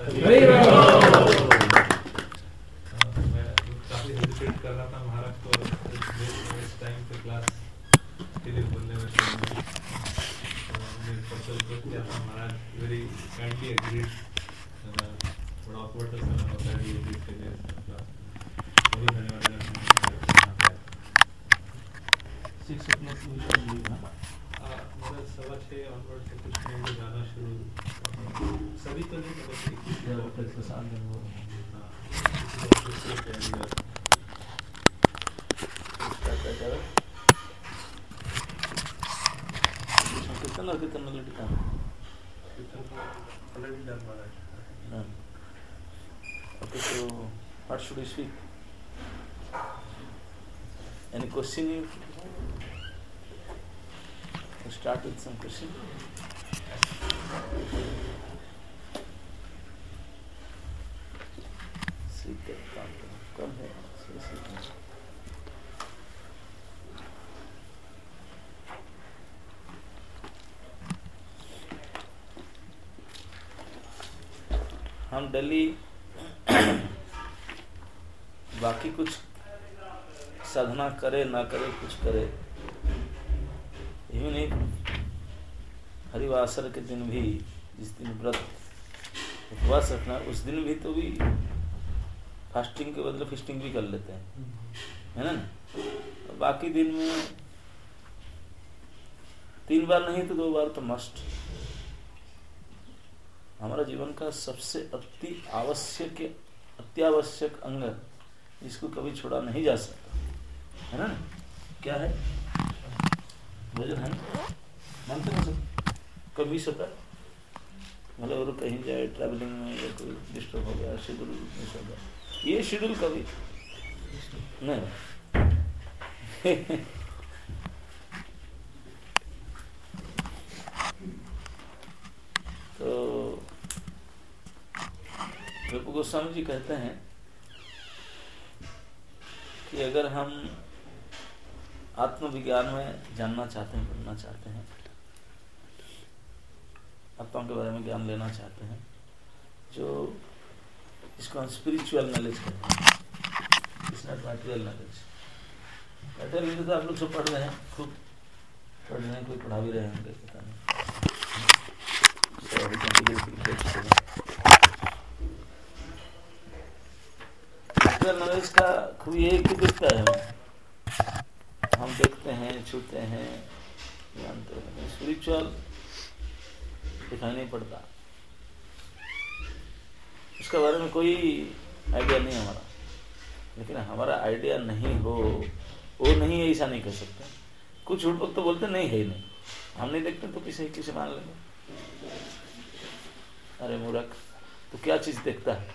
मैं काफी हेजिटेट कर रहा था महाराज को इस टाइम पे क्लास के लिए बोलने में, किया था महाराज वेरी काइंडली एग्रीड। थोड़ा ऑकवर्ड सा होता है ये के लिए क्लास, बहुत धन्यवाद। 6 o'clock we should leave, ना? मेरा 6:15 ऑनवर्ड से कुछ नहीं तो जाना शुरू सभी तो नहीं मतलब प्रसाद में वो कितना टिका ऑलरेडी डन महाराज। Okay, so what should we speak? Any question you start with some question? कम है हम दिल्ली बाकी कुछ साधना करे ना करे कुछ करे, यही नहीं हरिवासर के दिन भी जिस दिन व्रत उपवास रखना उस दिन भी तो भी फास्टिंग के बदले फिस्टिंग भी कर लेते हैं, है ना। बाकी दिन में 3 बार नहीं तो 2 बार तो मस्ट। हमारा जीवन का सबसे अत्यावश्यक अंग जिसको कभी छोड़ा नहीं जा सकता, है ना। क्या है? भोजन है, मानते ना सब कभी सकता मतलब और कहीं जाए ट्रैवलिंग में या कोई डिस्टर्ब हो गया, शेड्यूल मिस हो गया, ये शेड्यूल कभी नहीं। तो रूप गोस्वामी जी कहते हैं कि अगर हम आत्मविज्ञान में जानना चाहते हैं, पढ़ना चाहते हैं, आत्मा के बारे में ज्ञान लेना चाहते हैं, जो इसको हम स्पिरिचुअल नॉलेज कहते हैं, it's not material knowledge. Material तो आप लोग सब पढ़ रहे हैं, खूब पढ़ रहे हैं, कोई पढ़ा भी रहे होंगे, पता नहीं। नॉलेज का खूब ये एक दिखता है, हम देखते हैं, छूते हैं, जानते हैं, स्पिरिचुअल दिखाई नहीं पड़ता, उसके बारे में कोई आइडिया नहीं हमारा। लेकिन हमारा आइडिया नहीं हो, वो नहीं है ऐसा नहीं कर सकते। कुछ झूठ वक्त तो बोलते नहीं है ही नहीं, हम नहीं देखते तो किसे मान लेंगे। अरे मूर्ख, तो क्या चीज देखता है?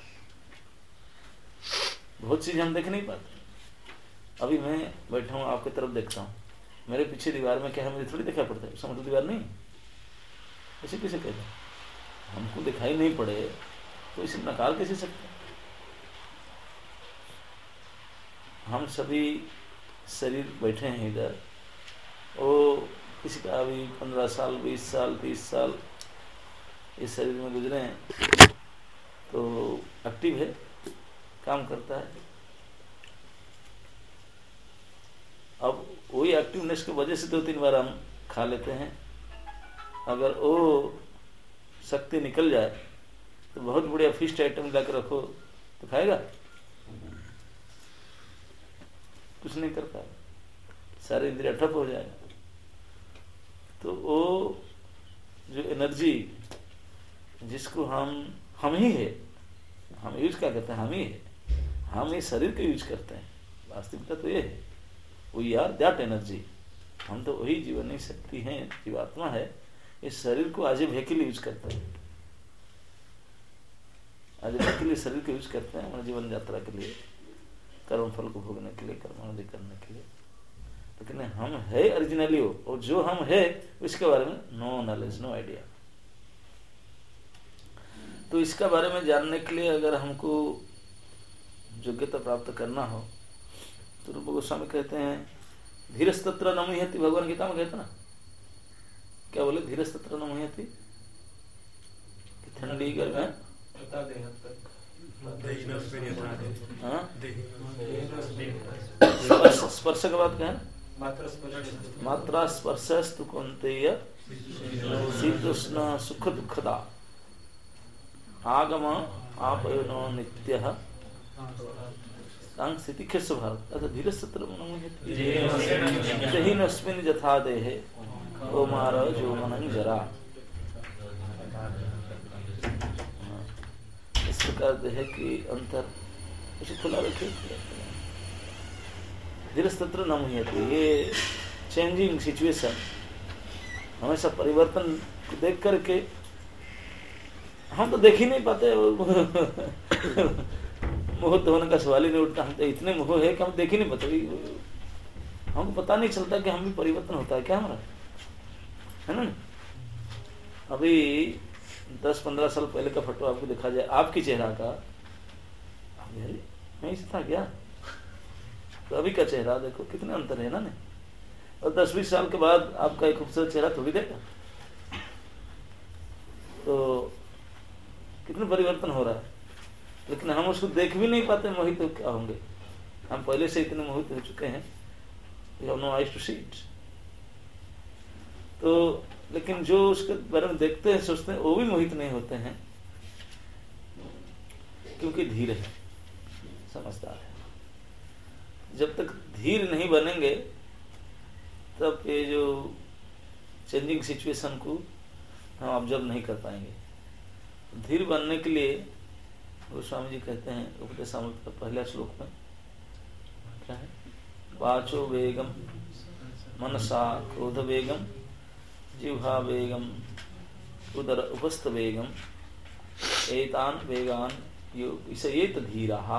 बहुत चीज हम देख नहीं पाते। अभी मैं बैठा हूँ, आपकी तरफ देखता हूँ, मेरे पीछे दीवार में क्या है मुझे थोड़ी दिखाई पड़ता है, समझ दीवार नहीं, ऐसे कैसे कहते हैं? हमको दिखाई नहीं पड़े तो इसे नकार कैसे सकते? हम सभी शरीर बैठे हैं इधर, वो किसी का अभी 15 साल 20 साल 30 साल इस शरीर में गुजरे हैं, तो एक्टिव है, काम करता है। अब वही एक्टिवनेस की वजह से 2-3 बार हम खा लेते हैं। अगर वो शक्ति निकल जाए तो बहुत बढ़िया फिस्ट आइटम लाकर रखो तो खाएगा? कुछ नहीं कर पाएगा, सारे इंद्रिया ठप हो जाएगा। तो वो जो एनर्जी जिसको हम ही है, हम यूज क्या करते हैं? हम ही है, हम इस शरीर को यूज करते हैं। वास्तविकता तो ये है, वी आर दैट एनर्जी। हम तो वही जीवनी शक्ति है, जीवात्मा है, इस शरीर को आज व्हीकल यूज करते हैं, आज व्हीकल शरीर को यूज करते हैं हमारे जीवन यात्रा के लिए, कर्म फल को भोगने के लिए, कर्मानुधि करने के लिए। लेकिन हम है ओरिजिनली वो, और जो हम है उसके बारे में नो नॉलेज, नो आइडिया। तो इसका बारे में जानने के लिए अगर हमको योग्यता प्राप्त करना हो तो रूप गोस्वामी कहते हैं धीरस्तत्र न मुह्यति, भगवान गीता में कहते ना, क्या बोले? धीरस्तत्र न मुह्यति, ठंडी गर्म है हाँ? स्पर्श का बात क्या है? मात्रा स्पर्शस्तु कौन्तेय शीतोष्ण सुख दुखदा आगम आपयनो नित्यः स्थिति खेस्य भारत अतः धीरस्तत्र मनोहितहीनस्मिन् यथा देहे कौमार यौवनं जरा। इस प्रकार देह की अंतर उसे खुला रखे। धीरस्तत्र न मुह्यते, ये चेंजिंग सिचुएशन, हमेशा परिवर्तन को देख करके हम तो देख ही नहीं पाते। मोह तो होने का सवाल ही नहीं उठता। हम तो इतने मोह है कि हम देख ही नहीं पाते। हमको पता नहीं चलता कि हम भी परिवर्तन होता है क्या हमारा, है ना। अभी 10-15 साल पहले का फोटो आपको दिखा जाए, आपकी चेहरा का, मैं इसी था क्या, तो अभी का चेहरा देखो कितने अंतर है ना। और 10-20 साल के बाद आपका एक खूबसूरत चेहरा थोड़ी देगा, तो कितने परिवर्तन हो रहा है। लेकिन हम उसको देख भी नहीं पाते, मोहित तो क्या होंगे। हम पहले से इतने मोहित हो चुके हैं, we have no eyes to see it। तो लेकिन जो उसके बारे में देखते हैं, सोचते हैं, वो भी मोहित नहीं होते हैं, क्योंकि धीर है, समझदार है। जब तक धीर नहीं बनेंगे तब ये जो चेंजिंग सिचुएशन को हम ऑब्जर्व नहीं कर पाएंगे। धीर बनने के लिए गोस्वामी जी कहते हैं उपदेशामृत का पहला श्लोक में क्या है, वाचो वेगम मनसा क्रोध वेगम जिह्वा वेगम उदर उपस्थ वेगम एतान वेगान विषयेत धीरहा।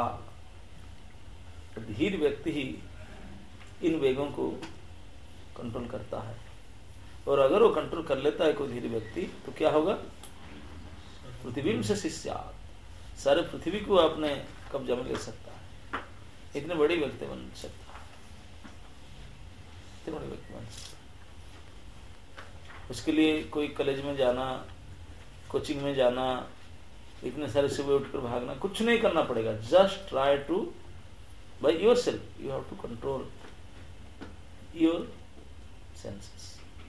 धीर व्यक्ति ही इन वेगों को कंट्रोल करता है। और अगर वो कंट्रोल कर लेता है कोई धीर व्यक्ति, तो क्या होगा, पृथ्वी से शिष्यात, सारे पृथ्वी को अपने कब्जा में ले सकता है। इतने बड़े व्यक्ति बन सकता है, इतने बड़े व्यक्ति बन सकता है। उसके लिए कोई कॉलेज में जाना, कोचिंग में जाना, इतने सारे सुबह उठकर भागना, कुछ नहीं करना पड़ेगा। Just try to by yourself you have to control your senses.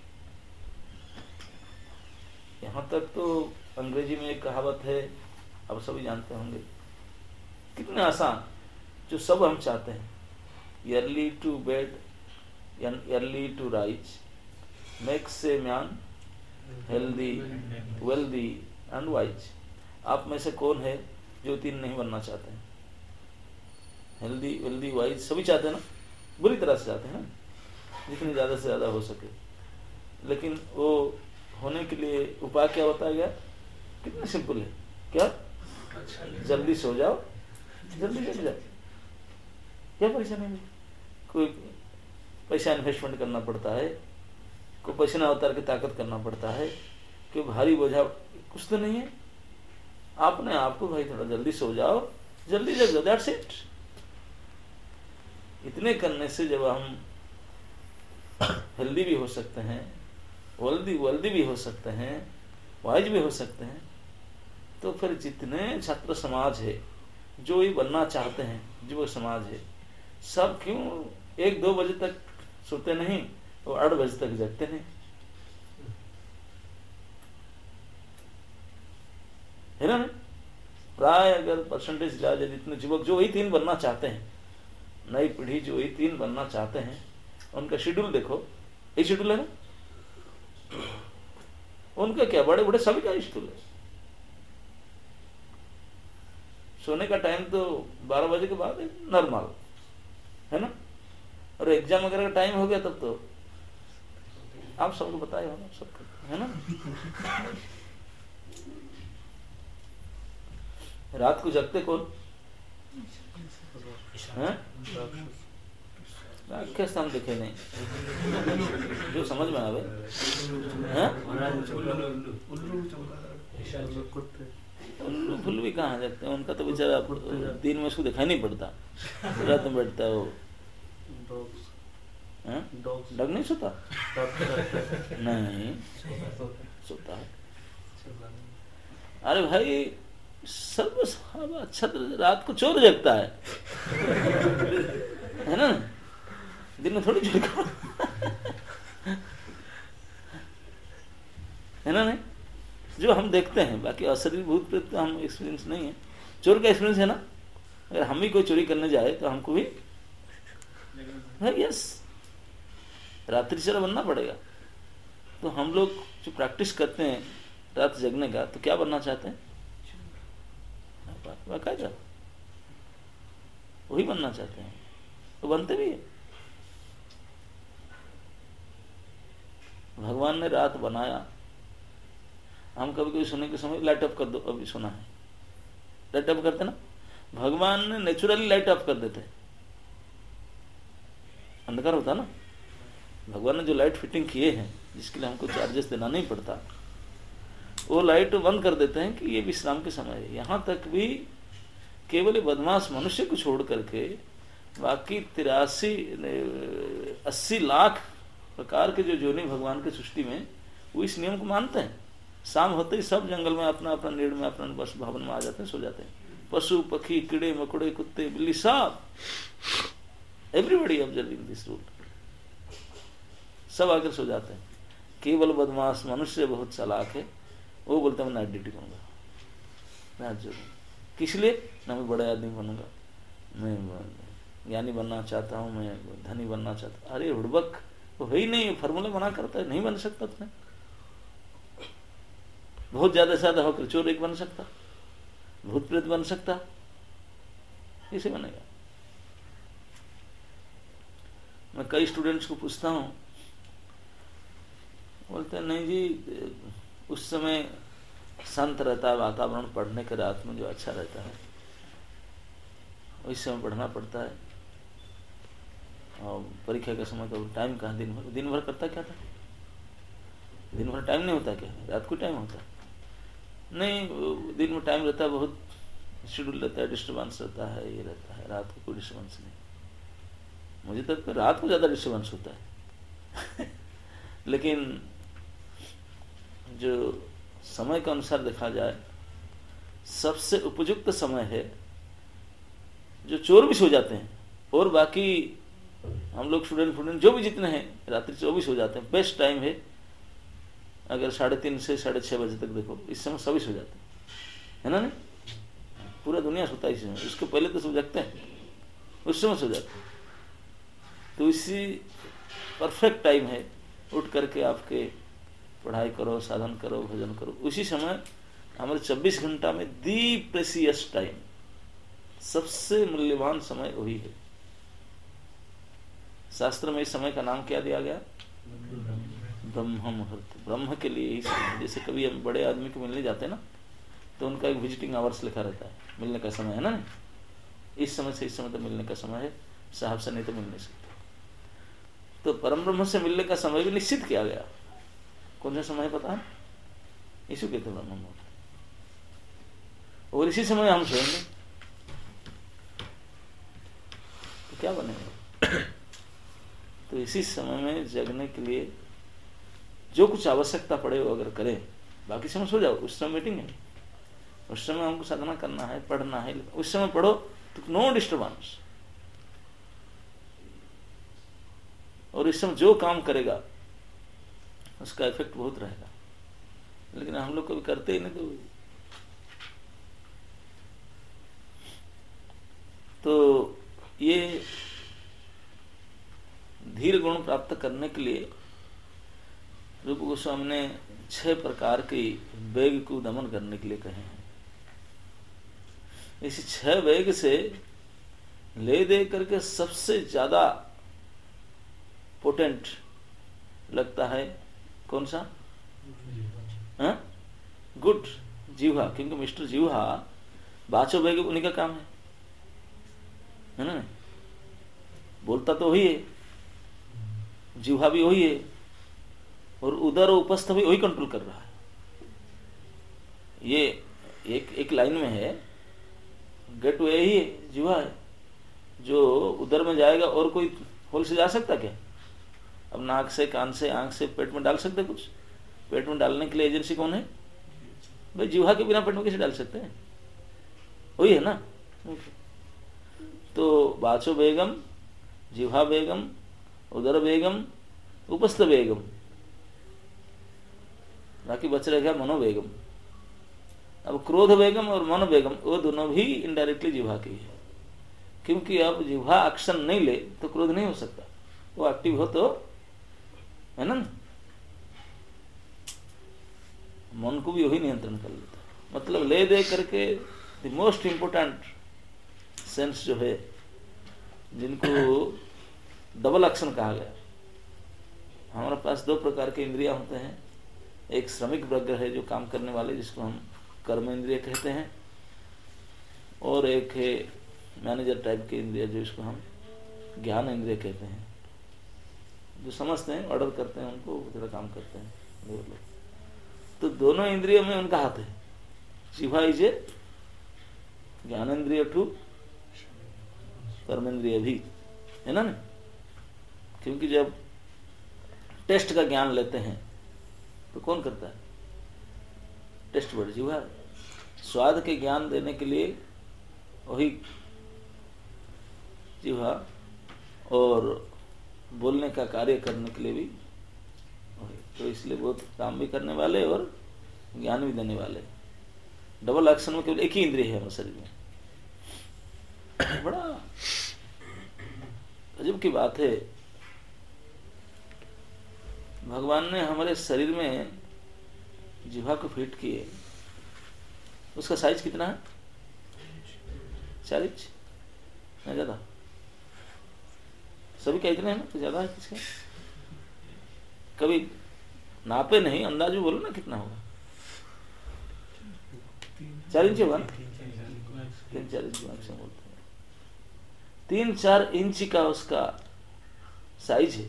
यहाँ तक तो अंग्रेजी में एक कहावत है, आप सभी जानते होंगे, कितने आसान, जो सब हम चाहते हैं, early to bed early to rise makes a man healthy wealthy and wise. आप में से कौन है जो तीन नहीं बनना चाहते हैं? हेल्दी वेल्दी वाइज सभी चाहते हैं ना, बुरी तरह से चाहते हैं ना, जितनी ज्यादा से ज्यादा हो सके। लेकिन वो होने के लिए उपाय क्या होता है? क्या कितना सिंपल है, क्या जल्दी सो जाओ, जल्दी जग जाओ, क्या परेशानी है? कोई पैसा इन्वेस्टमेंट करना पड़ता है, कोई पसीना उतार के ताकत करना पड़ता है, कोई भारी बोझा कुछ तो नहीं है। आपने आपको भाई थोड़ा जल्दी सो जाओ, जल्दी जग जाओ, दैट्स इट। इतने करने से जब हम हेल्दी भी हो सकते हैं, वेल्दी भी हो सकते हैं, वाइज भी हो सकते हैं, तो फिर जितने छात्र समाज है जो ये बनना चाहते हैं, जो समाज है, सब क्यों 1-2 बजे तक सोते नहीं और 8 बजे तक जगते नहीं? है ना? प्राय अगर परसेंटेज लिया जाए, जितने युवक जो वही 3 बनना चाहते हैं, नई पीढ़ी जो वही 3 बनना चाहते हैं, उनका शेड्यूल देखो, ये शेड्यूल है ना उनका। क्या बड़े बड़े सभी का शेड्यूल है। सोने का टाइम तो 12 बजे के बाद नॉर्मल है ना, और एग्जाम वगैरह का टाइम हो गया तब तो आप सबको बताए होगा, सबको, है ना। रात को जगते कौन है? राक्षस हम दिखे नहीं, जो समझ में आवे। उल्लू फुल्लू भी कहाँ जगते हैं? उनका तो बेचारा दिन में उसको दिखाई नहीं पड़ता, रात में बैठता है वो। डॉग नहीं सोता? नहीं सोता है। अरे भाई सर्व अच्छा रात को चोर जगता है ना, दिन में थोड़ी चोर करो है ना नहीं, जो हम देखते हैं। बाकी असली भूत प्रेत का हम एक्सपीरियंस नहीं है। चोर का एक्सपीरियंस है ना, अगर हम भी कोई चोरी करने जाए तो हमको भी यस रात्रि चोर बनना पड़ेगा। तो हम लोग जो प्रैक्टिस करते हैं रात जगने का, तो क्या बनना चाहते हैं? बाकायदा वही बनना चाहते हैं, तो बनते भी है। भगवान ने रात बनाया, हम कभी कभी सोने के समय लाइट ऑफ कर दो, अभी सुना है लाइट ऑफ करते ना, भगवान ने नेचुरली लाइट ऑफ कर देते, अंधकार होता ना। भगवान ने जो लाइट फिटिंग किए हैं, जिसके लिए हमको चार्जेस देना नहीं पड़ता, वो लाइट बंद कर देते हैं कि ये विश्राम के समय है। यहाँ तक भी केवल बदमाश मनुष्य को छोड़ करके बाकी 80 लाख प्रकार के जो जोनी भगवान की सृष्टि में, वो इस नियम को मानते हैं। शाम होते ही सब जंगल में अपना अपना नीड़ में अपना बस भवन में आ जाते हैं, सो जाते हैं। पशु पक्षी कीड़े मकोड़े कुत्ते बिल्ली सब, एवरीबॉडी ऑब्जर्विंग दिस रूल, सब आकर सो जाते हैं। केवल बदमाश मनुष्य बहुत चालाक है, वो बोलते हैं मैं नाइट ड्यूटी करूंगा, रात जरूर। किस लिए? ना मैं बड़ा आदमी बनूंगा, मैं ज्ञानी बनना चाहता हूँ, मैं धनी बनना चाहता हूँ। अरे हुड़बक, वो है ही नहीं, फार्मूला बना करता है, नहीं बन सकता तुम्हें। बहुत ज्यादा से ज्यादा होकर चोर एक बन सकता, भूत प्रेत बन सकता, कैसे बनेगा? मैं कई स्टूडेंट्स को पूछता हूँ, बोलते हैं नहीं जी, उस समय शांत रहता है वातावरण, पढ़ने के रात में जो अच्छा रहता है उस समय पढ़ना पड़ता है। और परीक्षा का समय तो टाइम कहाँ, दिन भर करता क्या था? दिन भर टाइम नहीं होता क्या? रात को टाइम होता नहीं, दिन में टाइम रहता है, बहुत शेड्यूल रहता है, डिस्टर्बेंस रहता है, ये रहता है। रात को कोई डिस्टर्बेंस नहीं। मुझे तो रात को ज्यादा डिस्टर्बेंस होता है लेकिन जो समय के अनुसार देखा जाए, सबसे उपयुक्त समय है जो चोर भी सो जाते हैं, और बाकी हम लोग स्टूडेंट जो भी जितने हैं रात्रि 24 हो जाते हैं। बेस्ट टाइम है अगर 3:30 से 6:30 बजे तक देखो, इस समय सभी सो जाते हैं, है ना नहीं? पूरा दुनिया सोता है इस समय, उसके पहले तो सो जागते हैं, उस समय सो जाते हैं। तो इसी परफेक्ट टाइम है, उठ करके आपके पढ़ाई करो, साधन करो, भजन करो। उसी समय हमारे 24 घंटा में दी प्रेसियस टाइम, सबसे मूल्यवान समय वही है। शास्त्र में इस समय का नाम क्या दिया गया? ब्रह्म मुहूर्त। ब्रह्म के लिए ही समय। जैसे कभी हम बड़े आदमी को मिलने जाते हैं ना, तो उनका एक विजिटिंग आवर्स लिखा रहता है, मिलने का समय है ना, इस समय से इस समय तक मिलने का समय है, साहब से नहीं तो मिल नहीं सकते। तो परम ब्रह्म से मिलने का समय भी निश्चित किया गया। कौन सा समय पता है? इसी कहते ब्रह्म मुहूर्त। और इसी समय हम सोएंगे तो क्या बनेगा? तो इसी समय में जगने के लिए जो कुछ आवश्यकता पड़े वो अगर करें, बाकी समय सो जाओ। उस समय मीटिंग है, उस समय हमको साधना करना है, पढ़ना है, उस समय पढ़ो तो नो डिस्टर्बेंस। और इस समय जो काम करेगा उसका इफेक्ट बहुत रहेगा। लेकिन हम लोग कभी करते ही नहीं। तो ये धीर गुण प्राप्त करने के लिए रूप गोस्वामी ने 6 प्रकार की वेग को दमन करने के लिए कहे हैं। इस 6 वेग से ले दे करके सबसे ज्यादा पोटेंट लगता है कौन सा? गुड जीवा, क्योंकि मिस्टर जीवा बाचो वेग उन्हीं का काम है ना? बोलता तो वही है, जीवा भी वही है, और उदर उपस्थ भी वही कंट्रोल कर रहा है। ये एक लाइन में है, गेट वे ही है, जीवा है जो उदर में जाएगा। और कोई होल से जा सकता क्या? अब नाक से, कान से, आंख से पेट में डाल सकते कुछ? पेट में डालने के लिए एजेंसी कौन है भाई? जीवा के बिना पेट में कैसे डाल सकते हैं? वही है ना। तो वाचो बेगम, जिह्वा बेगम, उदर बेगम, उपस्थ बेगम, बाकी बच रह गया मनोवेगम। अब क्रोध बेगम और मन बेगम वो दोनों भी इनडायरेक्टली जिह्वा की है, क्योंकि अब जिह्वा एक्शन नहीं ले तो क्रोध नहीं हो सकता, वो एक्टिव हो तो है ना। मन को भी वही नियंत्रण कर लेता है। मतलब ले दे करके द मोस्ट इंपोर्टेंट सेंस जो है, जिनको डबल एक्शन कहा गया। हमारे पास दो प्रकार के इंद्रियां होते हैं, एक श्रमिक वर्ग है जो काम करने वाले, जिसको हम कर्म इंद्रिय कहते हैं, और एक है मैनेजर टाइप के इंद्रिय जो इसको हम ज्ञान इंद्रिय कहते हैं। जो समझते हैं, ऑर्डर करते हैं, उनको थोड़ा काम करते हैं लोग। तो दोनों इंद्रियों में उनका हाथ है। जिह्वा इज ए ज्ञानेन्द्रिय टू कर्मेंद्रिय भी है ना। क्योंकि जब टेस्ट का ज्ञान लेते हैं तो कौन करता है? टेस्ट वर्ड जिह्वा। स्वाद के ज्ञान देने के लिए वही जिह्वा, और बोलने का कार्य करने के लिए भी वही। तो इसलिए बहुत काम भी करने वाले और ज्ञान भी देने वाले। डबल एक्शन में केवल एक ही इंद्रिय है हमारे शरीर में। बड़ा अजब की बात है, भगवान ने हमारे शरीर में जिह्वा को फिट किए। उसका साइज कितना है? 4 इंच, नहीं ज्यादा। सभी का इतना है ना, तो ज्यादा है किसका? कभी नापे नहीं, अंदाज भी बोलो ना कितना होगा। 4 इंच होगा ना? 3-4 इंच मैक्सिमम बोलते हैं। 3-4 इंच का उसका साइज है,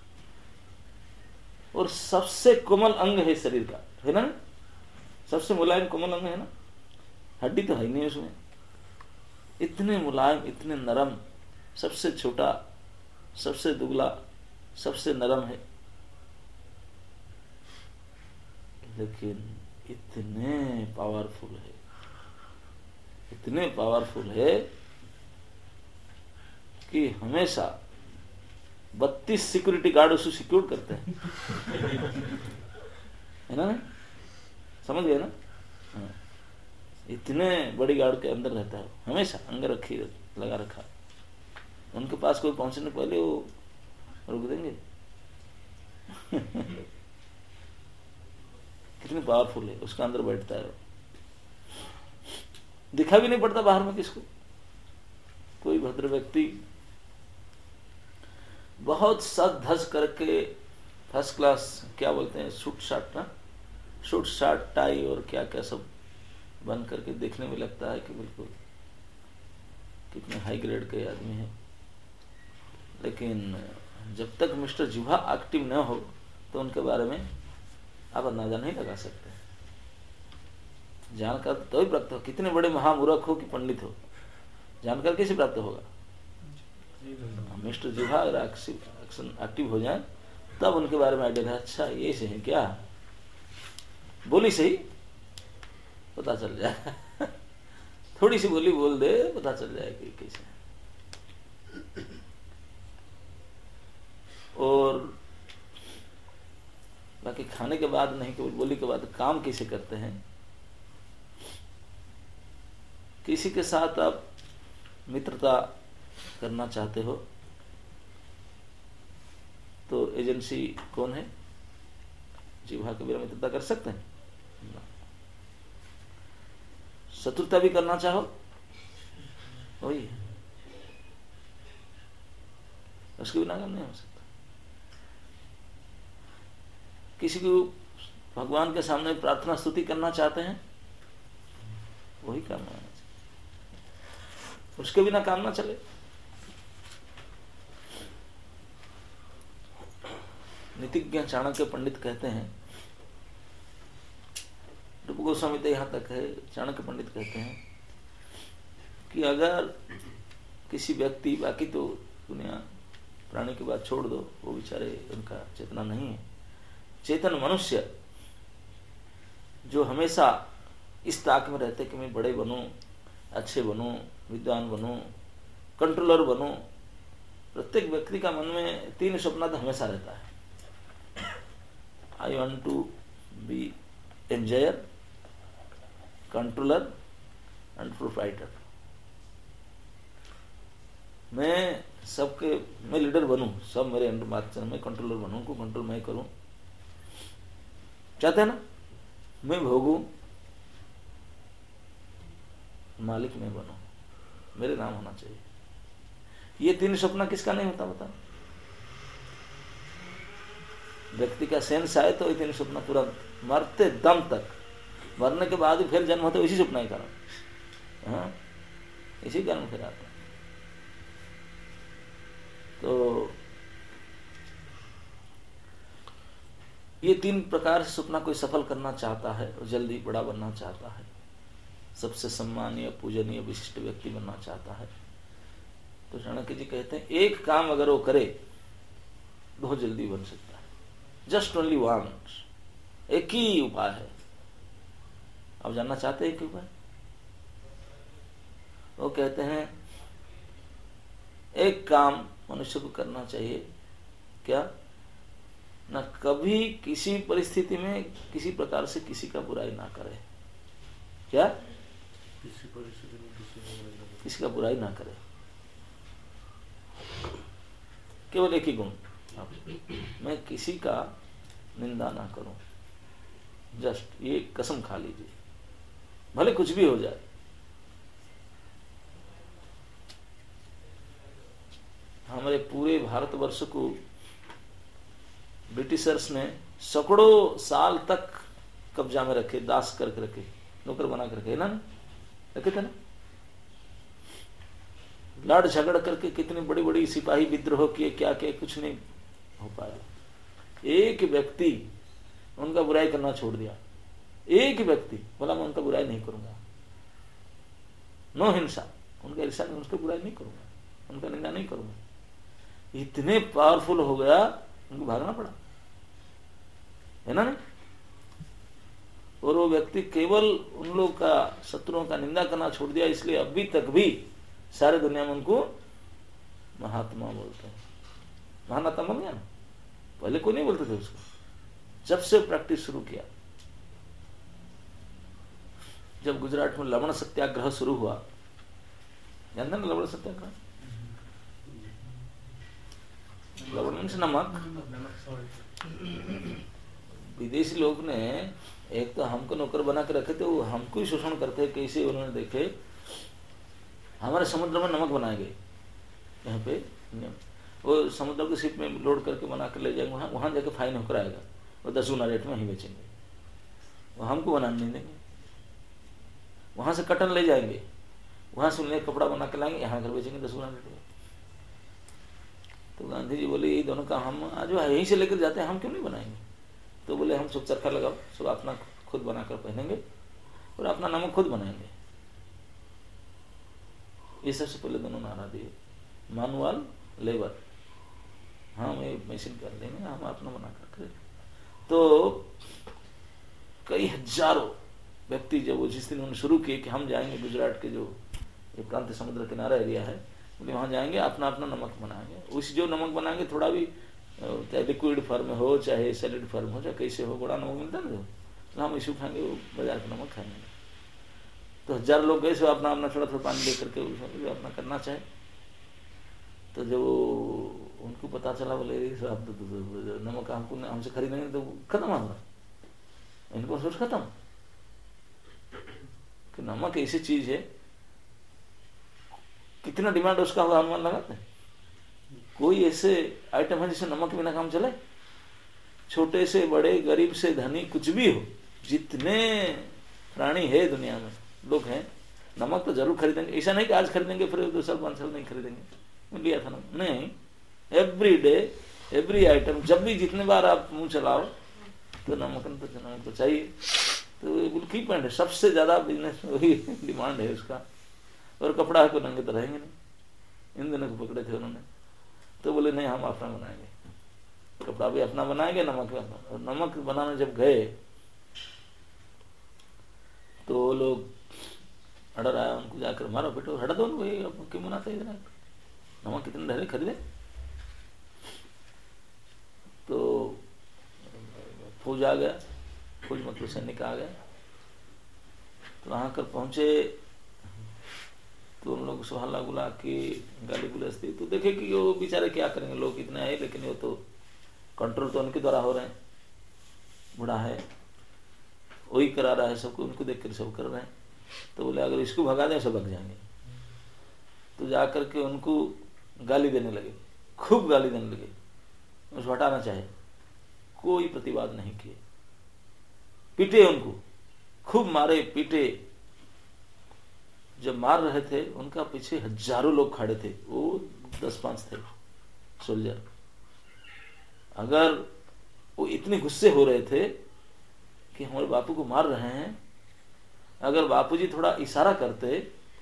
और सबसे कोमल अंग है शरीर का, है ना। सबसे मुलायम कोमल अंग है ना। हड्डी तो है नहीं उसमें। इतने मुलायम, इतने नरम, सबसे छोटा, सबसे दुबला, सबसे नरम है, लेकिन इतने पावरफुल है, इतने पावरफुल है कि हमेशा 32 सिक्योरिटी गार्ड उसको सिक्योर करते हैं, है ना। समझ गए ना? हाँ। इतने बड़ी गार्ड के अंदर रहता है, हमेशा अंग रखी लगा रखा। उनके पास कोई पहुंचने पहले वो रुक देंगे। कितनी पावरफुल है, उसका अंदर बैठता है। दिखा भी नहीं पड़ता बाहर में किसको। कोई भद्र व्यक्ति बहुत सज धज करके फर्स्ट क्लास, क्या बोलते हैं, सूट शार्ट ना, सूट शार्ट टाई और क्या क्या सब बन करके देखने में लगता है कि बिल्कुल कितने हाई ग्रेड के आदमी हैं। लेकिन जब तक मिस्टर जिह्वा एक्टिव न हो तो उनके बारे में आप अंदाजा नहीं लगा सकते। जानकर तो ही प्राप्त हो। कितने बड़े महामूर्ख हो कि पंडित हो, जानकर कैसे प्राप्त होगा? मिस्टर जिह्वा अगर एक्शन एक्टिव हो जाए तब उनके बारे में आइडिया है। अच्छा ये से है क्या, बोली सही पता चल जाए। थोड़ी सी बोली बोल दे, पता चल जाए कि कैसे। और बाकी खाने के बाद नहीं, केवल बोली के बाद काम कैसे करते हैं। किसी के साथ आप मित्रता करना चाहते हो तो एजेंसी कौन है? जिह्वा के बिना मित्रता कर सकते हैं? शत्रुता भी करना चाहो वही है, उसके बिना काम नहीं हो सकता। किसी को भगवान के सामने प्रार्थना स्तुति करना चाहते हैं, वही काम होना चाहिए, उसके बिना काम ना चले। नीतिज्ञ चाणक्य पंडित कहते हैं, रूप गोस्वामी तो यहां तक है, चाणक्य पंडित कहते हैं कि अगर किसी व्यक्ति, बाकी तो दुनिया प्राणी की बात छोड़ दो, वो बेचारे उनका चेतना नहीं है, चेतन मनुष्य जो हमेशा इस ताक में रहते कि मैं बड़े बनूं, अच्छे बनो, विद्वान बनो, कंट्रोलर बनो। प्रत्येक व्यक्ति का मन में 3 सपना तो हमेशा रहता है। I want to be enjoyer, controller and proprietor. मैं लीडर बनूं, सब मेरे अंडर बात करें, मैं कंट्रोलर बनूं, उनको कंट्रोल मैं करूं, चाहते हैं ना, मैं भोगूं, मालिक मैं बनूं, मेरे नाम होना चाहिए। ये 3 सपना किसका नहीं होता बता? व्यक्ति का सेंस आए तो ये 3 सपना तुरंत मरते दम तक, मरने के बाद फिर जन्म होता है इसी सपना के कारण। हाँ, इसी कारण फिर आता है। तो ये 3 प्रकार से सपना कोई सफल करना चाहता है और जल्दी बड़ा बनना चाहता है, सबसे सम्मानीय पूजनीय विशिष्ट व्यक्ति बनना चाहता है, तो चाणक्य जी कहते हैं एक काम अगर वो करे बहुत जल्दी बन सकता है। जस्ट ओनली वन, एक ही उपाय है। आप जानना चाहते हैं एक उपाय? वो कहते हैं एक काम मनुष्य को करना चाहिए, क्या? ना कभी किसी परिस्थिति में किसी प्रकार से किसी का बुराई ना करे। क्या? किसी परिस्थिति में किसी का बुराई ना करे। केवल एक ही गुण, मैं किसी का निंदा ना करूं। जस्ट ये कसम खा लीजिए, भले कुछ भी हो जाए। हमारे पूरे भारतवर्ष को ब्रिटिशर्स ने सैकड़ों साल तक कब्जा में रखे, दास करके रखे, नौकर बना कर रखे ना, रखे थे ना। लड़ झगड़ करके कितनी बड़ी बड़ी सिपाही विद्रोह किए, क्या किए, कुछ नहीं हो पाया। एक व्यक्ति उनका बुराई करना छोड़ दिया। एक व्यक्ति बोला मैं उनका बुराई नहीं करूंगा, नो हिंसा, उनका हिंसा नहीं, उसकी बुराई नहीं करूंगा, उनका निंदा नहीं करूंगा। इतने पावरफुल हो गया, उनको भागना पड़ा, है ना नहीं? और वो व्यक्ति केवल उन लोग का, शत्रुओं का निंदा करना छोड़ दिया, इसलिए अभी तक भी सारे दुनिया में उनको महात्मा बोलते हैं। महानात्मा बन गया ना, पहले कोई नहीं बोलते थे उसको। जब से प्रैक्टिस शुरू किया, जब गुजरात में लवण सत्याग्रह शुरू हुआ, जानते ना लवण सत्याग्रह? लवण मीन्स नमक। विदेशी लोग ने एक तो हमको नौकर बना के रखे थे, वो हमको ही शोषण करते। कैसे उन्होंने देखे, हमारे समुद्र में नमक बनाए गए, यहाँ पे वो समुद्र की शिप में लोड करके बना कर ले जाएंगे, वहां जाके फाइन होकर आएगा, वो 10 गुना रेट में ही बेचेंगे, वो हमको बनाने नहीं देंगे। वहां से कटन ले जाएंगे, वहां से उन्हें कपड़ा बना के लाएंगे, यहाँ घर बेचेंगे 10 गुना रेट में। तो गांधी जी बोले ये दोनों का हम आज यहीं से लेकर जाते हैं, हम क्यों नहीं बनाएंगे? तो बोले हम सब चरखा लगाओ, सब अपना खुद बनाकर पहनेंगे और अपना नमक खुद बनाएंगे। ये सबसे पहले दोनों नारा दिए, मैनुअल लेबर, हम ये मशीन कर देंगे, हम अपना बना कर करें। तो कई हजारों व्यक्ति जब वो जिस दिन उन्होंने शुरू किए कि हम जाएंगे गुजरात के जो ये प्रांत समुद्र किनारा एरिया है, बोले वहां जाएंगे, अपना अपना नमक बनाएंगे। उस जो नमक बनाएंगे थोड़ा भी, चाहे लिक्विड फॉर्म में हो, चाहे सॉलिड फॉर्म हो, चाहे कैसे हो, बड़ा नमक मिलता है ना, तो हम इसे खाएंगे, वो बाजार का नमक खाएंगे। तो 1000 लोग गए, सब अपना अपना थोड़ा थोड़ा पानी दे करके जो अपना करना चाहे। तो जब उनको पता चला, बोले नमक हमसे खरीदेंगे तो खत्म होगा, इनको सोच खत्म कि नमक ऐसी चीज है, कितना डिमांड उसका होगा अनुमान लगाते हैं। कोई ऐसे आइटम है जिसे नमक बिना काम चले? छोटे से बड़े, गरीब से धनी, कुछ भी हो, जितने प्राणी है दुनिया में, लोग हैं, नमक तो जरूर खरीदेंगे। ऐसा नहीं कि आज खरीदेंगे फिर 2 साल 5 साल नहीं खरीदेंगे, लिया था नमक, नहीं। एवरी डे, एवरी आइटम, जब भी जितने बार आप मुंह चलाओ तो नमक तो चाहिए। तो बिल्कुल की पॉइंट है, सबसे ज्यादा बिजनेस में वही डिमांड है उसका। और कपड़ा को नंगे तो रहेंगे नहीं। इन दिनों को पकड़े थे उन्होंने, तो बोले नहीं हम अपना बनाएंगे, कपड़ा भी अपना बनाएंगे, नमक भी अपना। और नमक बनाने जब गए तो लोग ऑर्डर आया, उनको जाकर मारो पीटो, हटा दो उनको, ये क्यों मनाते हैं इतना, नमक कितने ढेरे खरीदे। तो फौज आ गया, फौज मतलब सैनिक आ गया, तो वहां कर पहुंचे तो उन लोग को हल्ला गुला के गाली गुलस थी। तो देखे कि वो बेचारे क्या करेंगे, लोग इतने आए, लेकिन वो तो कंट्रोल तो उनके द्वारा हो रहे हैं, बूढ़ा है वही करा रहा है सबको, उनको देख कर सब कर रहे हैं। तो बोले अगर इसको भगा दें सब भग जाएंगे। तो जाकर के उनको गाली देने लगे, खूब गाली देने लगे, उसको हटाना चाहे, कोई प्रतिवाद नहीं किए, पीटे उनको, खूब मारे पीटे। जब मार रहे थे उनका पीछे हजारों लोग खड़े थे, वो 10-5 थे सोल्जर। अगर वो इतने गुस्से हो रहे थे कि हमारे बापू को मार रहे हैं, अगर बापूजी थोड़ा इशारा करते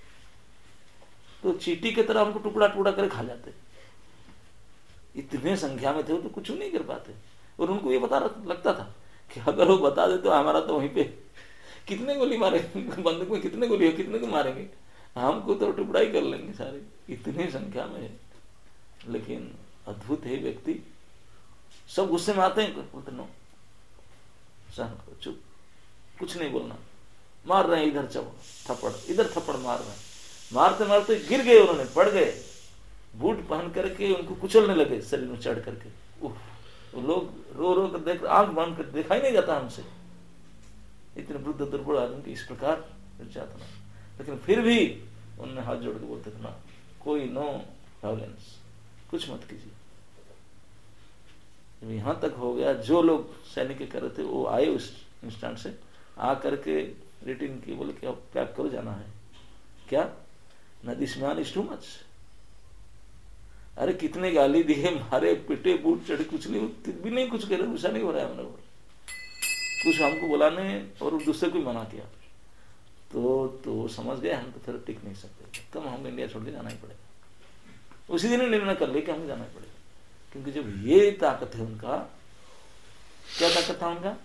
तो चींटी की तरह हमको टुकड़ा टुकड़ा कर खा जाते। इतने संख्या में थे वो, तो कुछ नहीं कर पाते। और उनको ये पता लगता था कि अगर वो बता दे तो हमारा तो वहीं पे कितने गोली मारेंगे, बंदूक में कितने गोली हो, कितने को मारेंगे, हमको तो टुकड़ा ही कर लेंगे सारे, इतनी संख्या में है। लेकिन अद्भुत है व्यक्ति, सब गुस्से में आते हैं, बोलते नो सहन करो, चुप, कुछ नहीं बोलना, मार रहे हैं इधर थप्पड़, इधर थप्पड़ मार रहे हैं, मारते मारते गिर गए, उन्होंने पड़ गए, बूट पहन करके उनको कुचलने लगे शरीर में चढ़ करके। वो लोग रो रो कर देख, आंख बांध कर, दिखाई नहीं जाता हमसे, इतने वृद्ध दुर्बल आदमी की इस प्रकार निर्यातना। लेकिन फिर भी उन्होंने हाथ जोड़ के बोलते थे ना, कोई नो वायलेंस, कुछ मत कीजिए। यहां तक हो गया, जो लोग सैनिक कर रहे थे वो आए उस इंस्टेंट से, आ करके रिटिंग की, बोले कि अब पैक करो, जाना है। क्या न this man is too much. अरे कितने गाली दिए, मारे पिटे, बूट चढ़े, कुछ नहीं, भी नहीं कुछ करे, गुस्सा नहीं हो रहा है हमने, कुछ हमको बुलाने और दूसरे को मना किया। तो समझ गए हम तो फिर टिक नहीं सकते, तब हम इंडिया छोड़ के जाना ही पड़ेगा। उसी दिन ही निर्णय कर ले कि हमें जाना ही पड़ेगा, क्योंकि जब ये ताकत है उनका, क्या ताकत था उनका,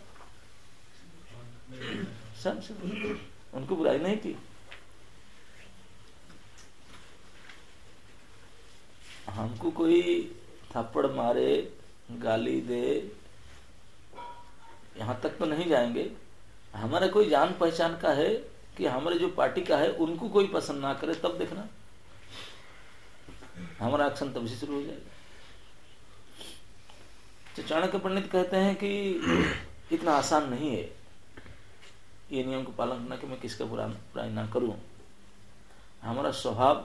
उनको बुराई नहीं की। हमको कोई थप्पड़ मारे, गाली दे, यहां तक तो नहीं जाएंगे। हमारे कोई जान पहचान का है कि हमारे जो पार्टी का है उनको कोई पसंद ना करे, तब देखना हमारा एक्शन तब से शुरू हो जाएगा। तो चाणक्य पंडित कहते हैं कि इतना आसान नहीं है ये नियम को पालन करना कि मैं किसका बुराई ना करूं। हमारा स्वभाव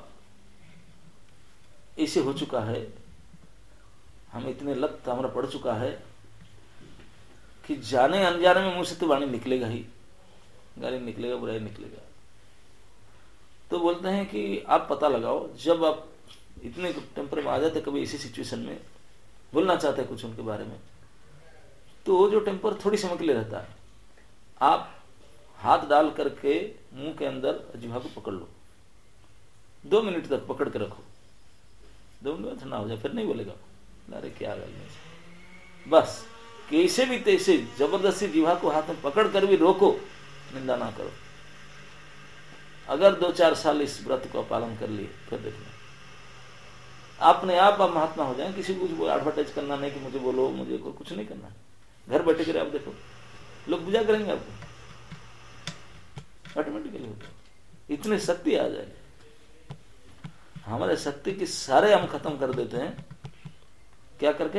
ऐसे हो चुका है, हम इतने लत हमारा पड़ चुका है कि जाने अनजाने में मुंह से तो वाणी निकलेगा ही, गाली निकलेगा, बुराई निकलेगा। तो बोलते हैं कि आप पता लगाओ, जब आप इतने टेम्पर में आ जाते कभी इसी सिचुएशन में, बोलना चाहते हैं कुछ उनके बारे में, तो वो जो टेम्पर थोड़ी समय के लिए रहता है, आप हाथ डाल करके मुंह के अंदर जिह्वा को पकड़ लो, 2 मिनट तक पकड़ के रखो, 2 मिनट में ठंडा हो जाए, फिर नहीं बोलेगा अरे क्या गल, बस कैसे भी तैसे जबरदस्ती जिह्वा को हाथ में पकड़ कर भी रोको, निंदा ना करो। अगर 2-4 साल इस व्रत का पालन कर लिए, फिर देखना अपने आप महात्मा हो जाए। किसी को कुछ एडवर्टाइज करना नहीं कि मुझे बोलो, मुझे कुछ नहीं करना है, घर बैठे करे आप देखो, लोग पूजा करेंगे आपको, ऑटोमेटिकली होगा, इतनी शक्ति आ जाए। हमारे शक्ति की सारे हम खत्म कर देते हैं, क्या करके,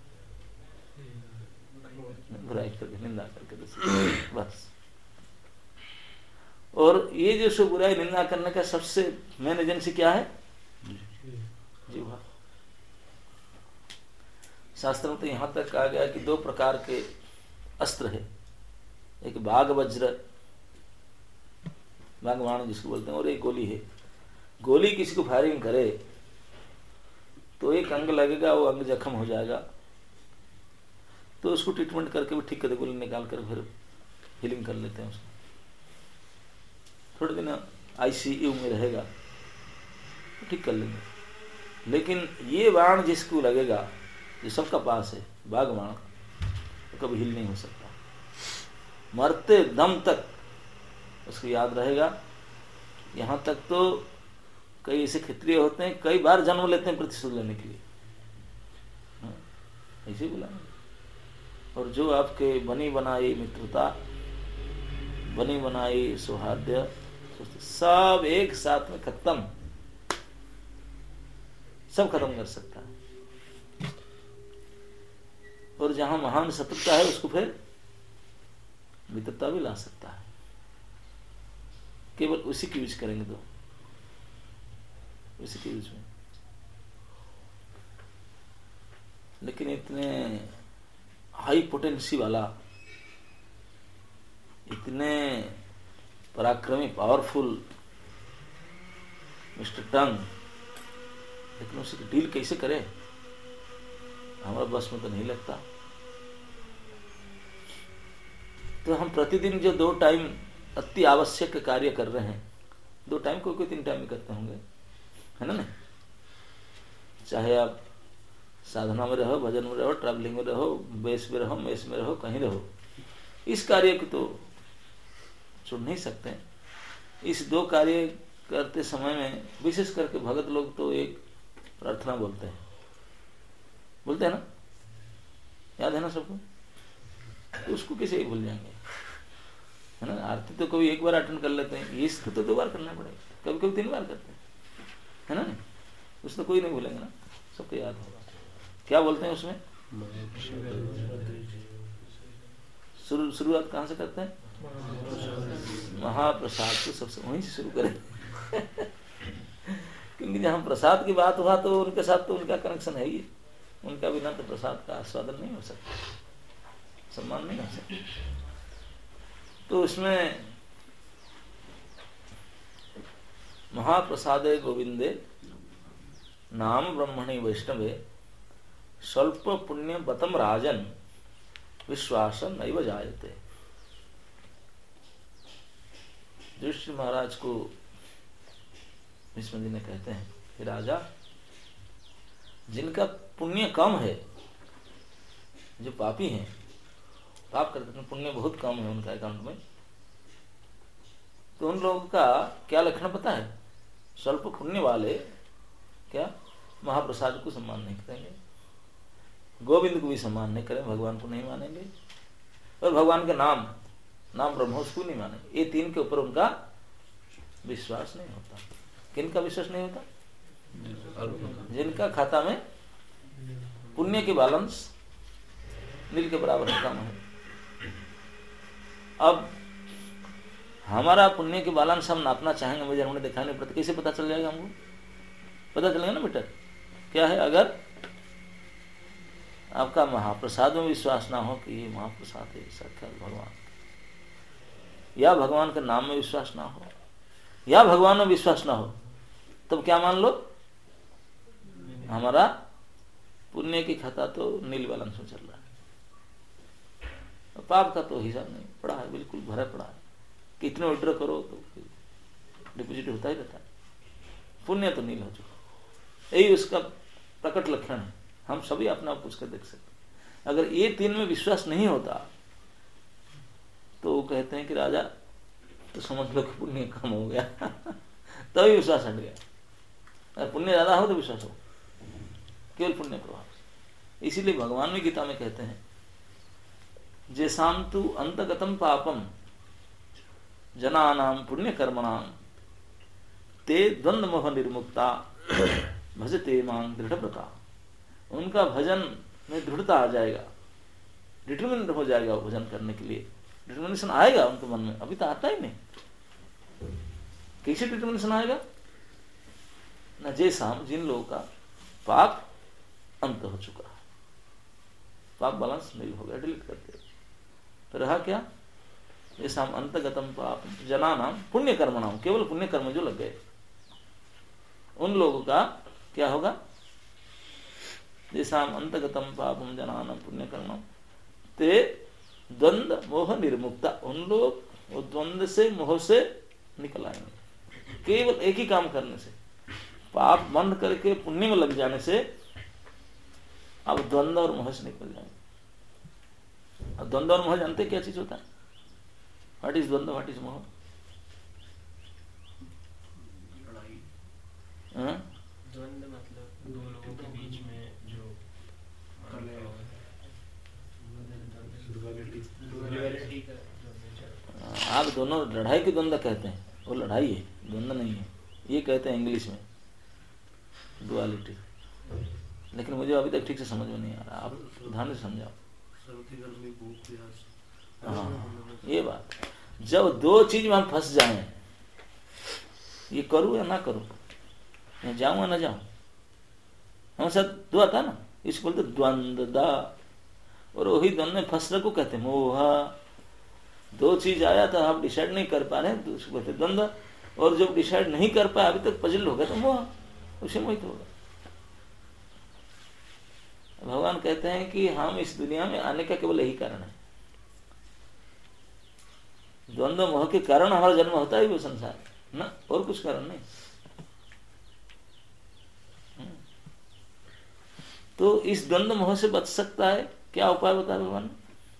बुराई करके, निंदा करके, बस। और ये जो सो बुराई निंदा करने का सबसे मेन एजेंसी क्या है, जिह्वा। शास्त्र में तो यहां तक कहा गया कि 2 प्रकार के अस्त्र है, एक बाघ वज्र, बागवान जिसको बोलते हैं, और एक गोली है। गोली किसी को फायरिंग करे तो एक अंग लगेगा, वो अंग जख्म हो जाएगा, तो उसको ट्रीटमेंट करके भी ठीक करके गोली निकाल कर फिर हीलिंग कर लेते हैं उसको, थोड़े दिन आईसीयू में रहेगा तो ठीक कर लेंगे। लेकिन ये बाण जिसको लगेगा, जो सबका पास है, बाघ बाण, तो कभी हिल नहीं हो सकता, मरते दम तक उसको याद रहेगा यहाँ तक तो कई ऐसे क्षत्रिय होते हैं कई बार जन्म लेते हैं प्रतिशोध लेने के लिए, ऐसे बुलाएंगे। और जो आपके बनी बनाई मित्रता, बनी बनाई सौहार्द सब एक साथ में खत्म, सब खत्म कर सकता है। और जहां महान शत्रुता है उसको फिर मित्रता भी ला सकता है, केवल उसी की यूज करेंगे तो, उसी के यूज में। लेकिन इतने हाई पोटेंसी वाला, इतने पराक्रमी पावरफुल मिस्टर टंग, लेकिन उसकी डील कैसे करे हमारा बस में तो नहीं लगता। तो हम प्रतिदिन जो 2 टाइम अति आवश्यक कार्य कर रहे हैं, 2 टाइम कोई 3 टाइम में करते होंगे, है ना? चाहे आप साधना में रहो, भजन में रहो, ट्रैवलिंग में रहो, बेस में रहो, मेस में रहो, कहीं रहो, इस कार्य को तो छोड़ नहीं सकते। इस 2 कार्य करते समय में विशेष करके भगत लोग तो एक प्रार्थना बोलते हैं ना, याद है ना सबको? तो उसको कैसे भूल जाएंगे, है ना? आरती तो कभी 1 बार अटेंड कर लेते हैं, इसको तो 2 बार करना पड़ेगा, कभी कभी 3 बार करते हैं, है ना? उसको कोई नहीं भूलेंगे ना, सबको याद होगा। क्या बोलते हैं उसमें? शुरुआत कहाँ से करते हैं? महाप्रसाद, तो सबसे वहीं से शुरू करें क्योंकि जहाँ प्रसाद की बात हुआ तो उनके साथ तो उनका कनेक्शन है ही, उनका बिना तो प्रसाद का आस्वादन नहीं हो सकता, सम्मान नहीं हो सकता। तो उसमें महाप्रसादे गोविंदे नाम ब्रह्मणि वैष्णवे स्वल्प पुण्य बतम राजन विश्वासन नैव जायते। युधिष्ठिर महाराज को भीष्म जी ने कहते हैं कि राजा, जिनका पुण्य कम है, जो पापी हैं, पाप करते हैं, पुण्य बहुत कम है उनका अकाउंट में, तो उन लोगों का क्या लक्षण पता है? स्वल्प पुण्य वाले क्या महाप्रसाद को सम्मान नहीं करेंगे, गोविंद को भी सम्मान नहीं करेंगे, भगवान को नहीं मानेंगे, और भगवान के नाम ब्रह्म उसको नहीं मानेंगे। ये 3 के ऊपर उनका विश्वास नहीं होता। किनका विश्वास नहीं होता? जिनका खाता में पुण्य के बैलेंस नील के बराबर कम है। अब हमारा पुण्य के बैलेंस हम नापना चाहेंगे, मुझे हमने दिखाने पर कैसे पता चल जाएगा? हमको पता चलेगा ना बेटा, क्या है? अगर आपका महाप्रसाद में विश्वास ना हो कि ये महाप्रसाद है साक्षात भगवान, या भगवान के नाम में विश्वास ना हो, या भगवान में विश्वास ना हो, तब क्या मान लो? हमारा पुण्य की खाता तो नील बैलेंस में चल रहा है, पाप का तो हिसाब नहीं पड़ा है, बिल्कुल भरा पड़ा है। कितने विड्रॉ करो तो डिपॉजिट होता ही रहता है, पुण्य तो नील हो चुका। यही उसका प्रकट लक्षण है। हम सभी अपना पूछ कर देख सकते। अगर ये 3 में विश्वास नहीं होता तो वो कहते हैं कि राजा तो समझ लो कि पुण्य कम हो गया तभी विश्वास हट गया। अगर पुण्य ज्यादा हो तो विश्वास हो, केवल पुण्य प्रभाव। इसीलिए भगवान भी गीता में कहते हैं, जेसाम तु अंतगतम पापम जनानाम पुण्य कर्मणाम ते द्वंद्व मोह निर्मुक्ता भजते मां दृढ़व्रता। उनका भजन में दृढ़ता आ जाएगा, डिटरमिनेट हो जाएगा वो भजन करने के लिए, डिटरमिनेशन आएगा उनके मन में। अभी तो आता ही नहीं। कैसे डिटरमिनेशन आएगा? न जैसा जिन लोगों का पाप अंत हो चुका है, पाप बैलेंस नहीं हो गया, डिलीट कर दिया, तो रहा क्या? जैसा अंतगतम पाप जनानाम पुण्य कर्म नाम, केवल पुण्य कर्म जो लग गए उन लोगों का क्या होगा? जैसा अंतगतम पापम जनानाम पुण्य कर्म ते द्वंद्व मोह निर्मुक्ता। उन लोग वो द्वंद्व से, मोह से निकल आएंगे केवल एक ही काम करने से। पाप बंद करके पुण्य में लग जाने से अब द्वंद्व और मोह से निकल जाएंगे। अब द्वंद्व और मोह जानते क्या चीज होता है? व्हाट इज द्वंद्व, व्हाट इज मोह? दोनों लड़ाई के द्वंद्व कहते हैं, वो लड़ाई है, द्वंद्व नहीं है, ये कहते हैं इंग्लिश में डुअलिटी। लेकिन मुझे अभी तक ठीक से समझ में नहीं आ रहा, आप ध्यान से समझाओ। सर्दी गर्मी भूख प्यास, हाँ ये बात, जब दो चीज में हम फंस जाएं, ये करूं या ना करूं, मैं जाऊं या ना जाऊं, हम साथ दो आता ना, इसको बोलते द्वंद्व, और वही द्वंद्व में फंसने को कहते मोह। दो चीज आया था, आप डिसाइड नहीं कर पा रहे तो उसको कहते द्वंद्व, और जब डिसाइड नहीं कर पाया अभी तक पजल हो गया तो मोह, उसे मोहित होगा। भगवान कहते हैं कि हम इस दुनिया में आने का केवल यही कारण है, द्वंद्व मोह के कारण हमारा जन्म होता है वो संसार ना, और कुछ कारण नहीं। तो इस द्वंद्व मोह से बच सकता है, क्या उपाय बताया भगवान ने?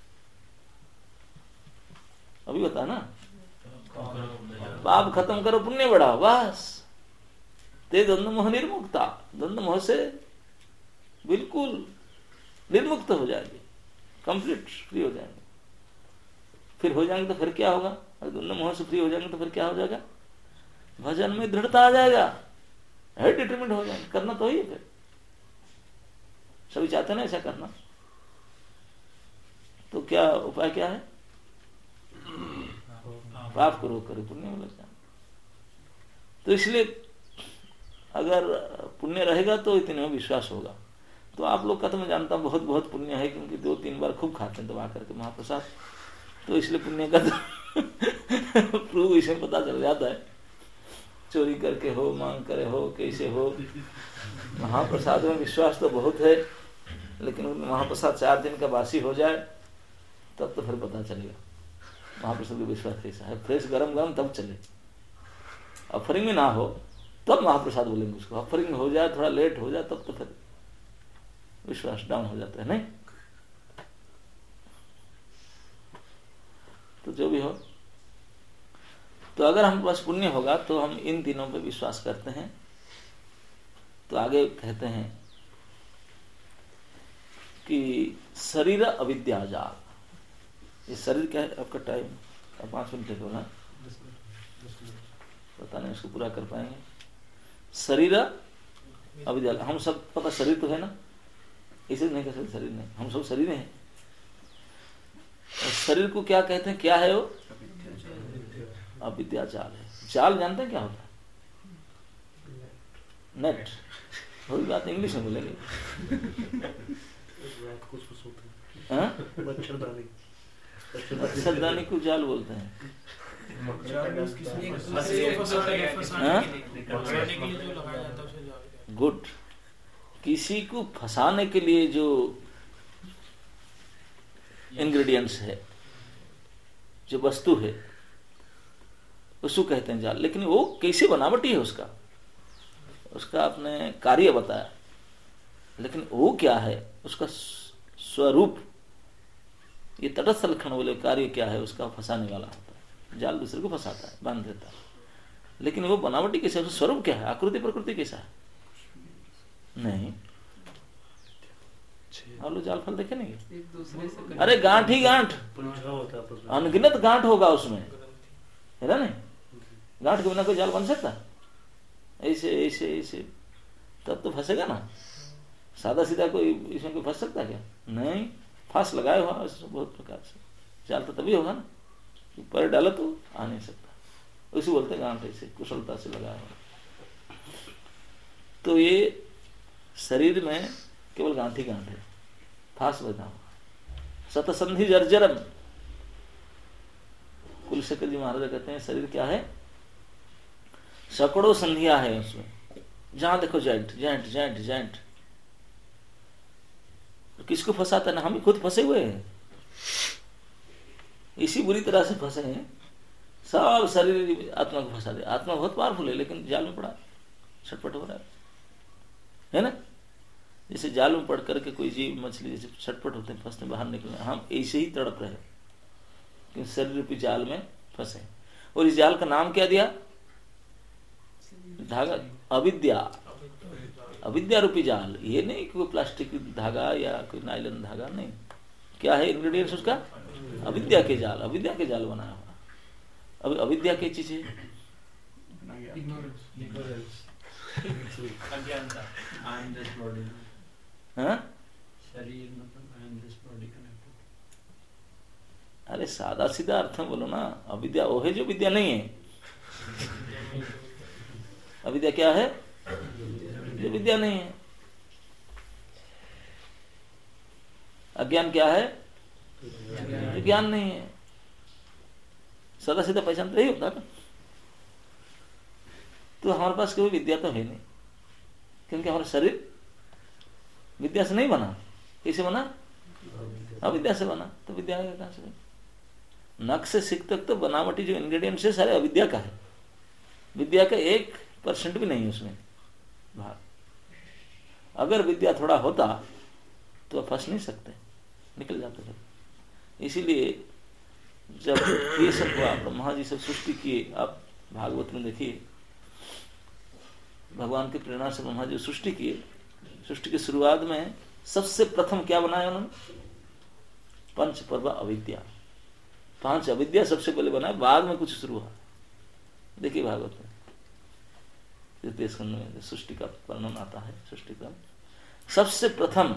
अभी बता ना, पाप खत्म करो पुण्य बढ़ाओ, बस ते द्वंद्व मोह निर्मुक्ता। द्वंद्व मोह से बिल्कुल निर्मुक्त हो जाएंगे, कंप्लीट फ्री हो जाएंगे। फिर हो जाएंगे तो फिर क्या होगा? अगर द्वंद्व मोह से फ्री हो जाएंगे तो फिर क्या हो जाएगा? भजन में दृढ़ता आ जाएगा, है डिटरमिनेट हो जाएंगे, करना तो ही है। फिर सभी चाहते हैं ना ऐसा करना, तो क्या उपाय क्या है? पाप करो करो पुण्य में लग जाना। तो इसलिए अगर पुण्य रहेगा तो इतने में विश्वास होगा। तो आप लोग का तो मैं जानता हूँ बहुत बहुत पुण्य है, क्योंकि 2-3 बार खूब खाते हैं दबा करके महाप्रसाद, तो इसलिए पुण्य का तो प्रूव इसमें पता चल जाता है। चोरी करके हो, मांग करे हो, कैसे हो, महाप्रसाद में विश्वास तो बहुत है, लेकिन महाप्रसाद 4 दिन का बासी हो जाए तब तो फिर पता चलेगा महाप्रसाद का विश्वास कैसा है। फ्रेश गरम गरम तब चले, ऑफरिंग में ना हो तब महाप्रसाद बोलेंगे उसको। ऑफरिंग हो जाए, थोड़ा लेट हो जाए, तब तो फिर विश्वास डाउन हो जाता है, नहीं? तो जो भी हो, तो अगर हम पास पुण्य होगा तो हम इन तीनों पे विश्वास करते हैं। तो आगे कहते हैं कि शरीर अविद्या जाल। ये शरीर क्या है? आपका टाइम 5 मिनट देखो ना, पता नहीं इसको पूरा कर पाएंगे। शरीर अविद्या, हम सब पता शरीर तो है ना, इसे नहीं कह सकते शरीर नहीं, हम सब शरीर हैं। और शरीर को क्या कहते हैं? क्या है वो? अविद्या जाल है। जाल जानते हैं क्या होता है? नेट। वही बात इंग्लिश में बोलेंगे। मच्छरदानी को जाल बोलते हैं। गुड। किसी को फंसाने के लिए जो इंग्रेडिएंट्स है, जो वस्तु है, उसको कहते हैं जाल। लेकिन वो कैसे बनावटी है, उसका आपने कार्य बताया, लेकिन वो क्या है, उसका स्वरूप, ये तटस्थ लक्षण बोले कार्य क्या है, उसका फंसाने वाला होता है। जाल दूसरे को फंसाता है, बांध देता है, लेकिन वो बनावटी कैसे, उसका स्वरूप क्या है, आकृति प्रकृति कैसा है? नहीं। आप लोग जाल फल देखे नहीं? अरे गांठ ही गांठ, अनगिनत गांठ होगा उसमें, है ना? नहीं, गांठ के बिना कोई जाल बन सकता? ऐसे ऐसे ऐसे, तब तो फंसेगा ना। सादा सीधा कोई इसमें कोई फंस सकता क्या? नहीं, फांस लगाए हुआ बहुत प्रकार से। जाल तो तभी होगा ना, पर डाला तो आ नहीं सकता। उसी बोलते गांठ, ऐसे कुशलता से लगाया हुआ। तो ये शरीर में केवल गांठ ही गांठ है, फांस बना हुआ। सतसंधि जर्जरम, कुलशेखर जी महाराज कहते हैं शरीर क्या है? सैकड़ों संधियां है उसमें, जहां देखो जॉइंट जॉइंट जॉइंट जॉइंट। किसको फंसाता है ना? हम ही खुद फंसे हुए हैं, इसी बुरी तरह से फंसे हैं। सब शरीर आत्मा को फंसा दे। आत्मा बहुत पावरफुल है, लेकिन जाल में पड़ा, छटपट हो रहा है ना? जैसे जाल में पड़ करके कोई जीव, मछली जैसे छटपट होते हैं, फंसते बाहर निकलना, हम ऐसे ही तड़प रहे कि शरीर रूपी जाल में फंसे। और इस जाल का नाम क्या दिया? धागा, अविद्या। अविद्या रूपी जाल। ये नहीं कोई प्लास्टिक धागा या कोई नायलन धागा, नहीं। क्या है इंग्रेडिएंट्स उसका? अविद्या के जाल, अविद्या के जाल बनाया हुआ। अब अविद्या क्या चीज है? अज्ञानता। हाँ? शरीर मतलब अरे सादा सीधा अर्थ में बोलो ना, अविद्या वो है जो विद्या नहीं है। अविद्या क्या है? जो विद्या नहीं है। अज्ञान क्या है? जो ज्ञान नहीं है। सादा सीधा पहचान तो यही होता ना। तो हमारे पास कोई विद्या तो है नहीं, क्योंकि हमारा शरीर विद्या से नहीं बना। कैसे बना? अविद्या से बना। तो विद्या आएगा कहां से? नख से सिख तक तो बनावटी जो इंग्रेडिएंट्स है सारे अविद्या का है। विद्या का 1% भी नहीं है उसमें भाग। अगर विद्या थोड़ा होता तो फंस नहीं सकते, निकल जाते थे। इसीलिए जब ये सब हुआ, ब्रह्मा जी सब सृष्टि किए, आप भागवत में देखिए, भगवान की प्रेरणा से ब्रह्मा जी सृष्टि किए। सृष्टि की शुरुआत में सबसे प्रथम क्या बनाया उन्होंने? पंच पर्व अविद्या। 5 अविद्या सबसे पहले बनाया, बाद में कुछ शुरू हुआ। देखिए भागवत में तृतीय स्कंद में सृष्टि का वर्णन आता है। सृष्टि का सबसे प्रथम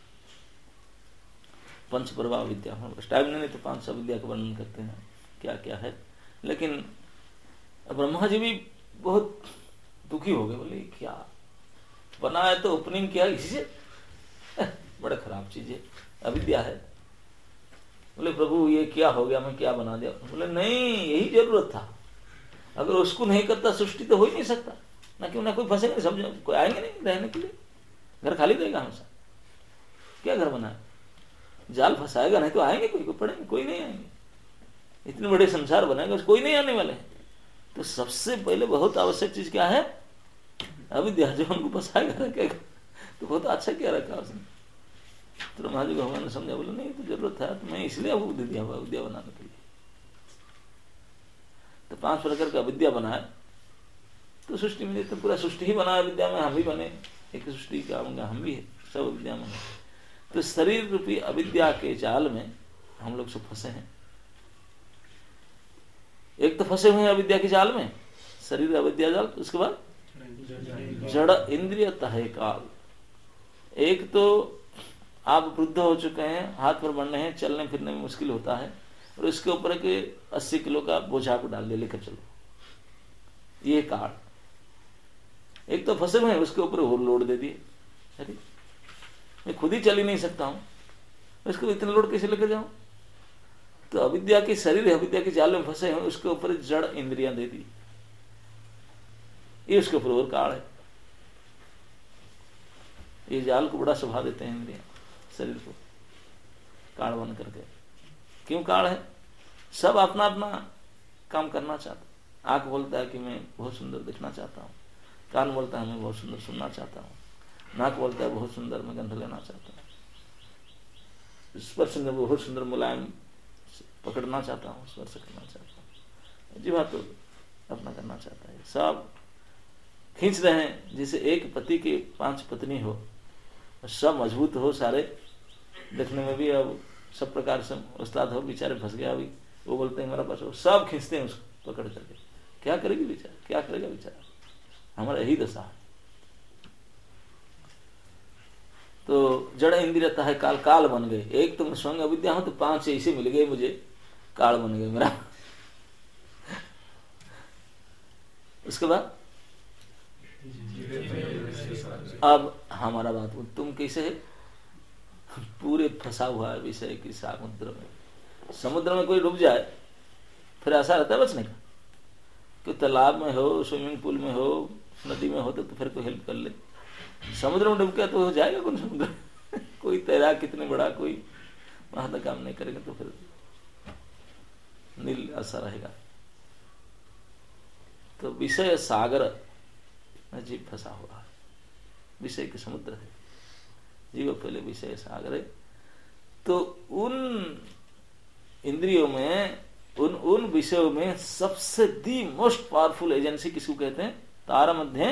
पंच पर्व अविद्या। टाइम नहीं तो 5 अविद्या का वर्णन करते हैं क्या क्या है। लेकिन ब्रह्मा जी भी बहुत दुखी हो गए, बोले क्या बनाया तो ओपनिंग किया इसी से, बड़ा खराब चीज है, अविद्या है। बोले प्रभु ये क्या हो गया, मैं क्या बना दिया? बोले नहीं, यही जरूरत था। अगर उसको नहीं करता सृष्टि तो हो ही नहीं सकता। ना क्यों ना कोई फंसेगा, समझो कोई आएंगे नहीं रहने के लिए, घर खाली रहेगा हमेशा। क्या घर बनाया? जाल फंसाएगा नहीं तो आएंगे कोई पड़ेंगे? कोई नहीं आएंगे। इतने बड़े संसार बनाएगा, कोई नहीं आने वाले हैं। तो सबसे पहले बहुत आवश्यक चीज क्या है? अविद्या, जो उनको फंसाएगा रखेगा। तो बहुत अच्छा क्या रखा उसने। तो ब्रह्मा जी भगवान ने समझा, बोले नहीं तो जरूरत है, तो मैं इसलिए आपको बुद्धि दिया हुआ विद्या बनाने के लिए। तो 5 प्रकार का विद्या बनाया। तो सृष्टि में तो पूरा सृष्टि ही बनाया विद्या में, हम भी बने एक सृष्टि का हम भी है, सब विद्या में। तो शरीर रूपी अविद्या के जाल में हम लोग सब फंसे हैं। एक तो फंसे हुए हैं अविद्या के जाल में, शरीर अविद्या जाल। उसके बाद जड़ इंद्रिय तहे काल। एक तो आप वृद्ध हो चुके हैं, हाथ पर बढ़ने हैं, चलने फिरने में मुश्किल होता है, और इसके ऊपर के 80 किलो का बोझा को डाल दे, लेकर चलो, ये काल। एक तो फंसे हुए हैं, उसके ऊपर और लोड दे दिए। अरे मैं खुद ही चल ही नहीं सकता हूं, इसको इतना लोड कैसे लेकर जाऊं? तो अविद्या के शरीर है, अविद्या के जाल में फंसे हैं, उसके ऊपर जड़ इंद्रियां दे दी, ये उसके ऊपर और काल है। ये जाल को बड़ा स्वभाव देते हैं इंद्रियां शरीर को, काल बन करके। क्यों काल है? सब अपना अपना काम करना चाहता। आंख बोलता है कि मैं बहुत सुंदर दिखना चाहता हूँ, कान बोलता है मैं बहुत सुंदर सुनना चाहता हूँ, नाक बोलता है बहुत सुंदर मैं गंध लेना चाहता हूँ, स्पर्श में बहुत सुंदर मुलायम पकड़ना चाहता हूँ, स्पर्श करना चाहता हूँ। जीवा तो अपना करना चाहता है, सब खींच रहे हैं। जैसे एक पति के 5 पत्नी हो, सब मजबूत हो, सारे देखने में भी अब सब प्रकार से उस्ताद हो, बेचारे फंस गया अभी, वो बोलते हैं मेरा पास हो, सब खींचते हैं उसको पकड़ करके। क्या करेगी बेचारा, क्या करेगा बेचारा? हमारा यही दशा है। तो जड़ इंद्रियता है काल, काल बन गए। एक तो मैं स्वयं अविद्या हूं, तो 5 ऐसे मिल गए मुझे, काल बन गए मेरा। उसके बाद अब हमारा बात, तुम कैसे है? पूरे फंसा हुआ है विषय की समुद्र में। समुद्र में कोई डूब जाए फिर आशा रहता है बचने का। कोई तालाब में हो, स्विमिंग पूल में हो, नदी में हो तो फिर कोई हेल्प कर ले। समुद्र में डूब गया तो हो जाएगा कौन समुद्र? कोई तैराक कितने बड़ा, कोई वहां तक काम नहीं करेगा तो फिर नील आशा रहेगा। तो विषय सागर में जीव फंसा हुआ है, विषय के समुद्र है, जीव पहले विषय सागर है। तो उन इंद्रियों में, उन विषयों में सबसे दी मोस्ट पावरफुल एजेंसी किसको कहते हैं? तारा मध्य।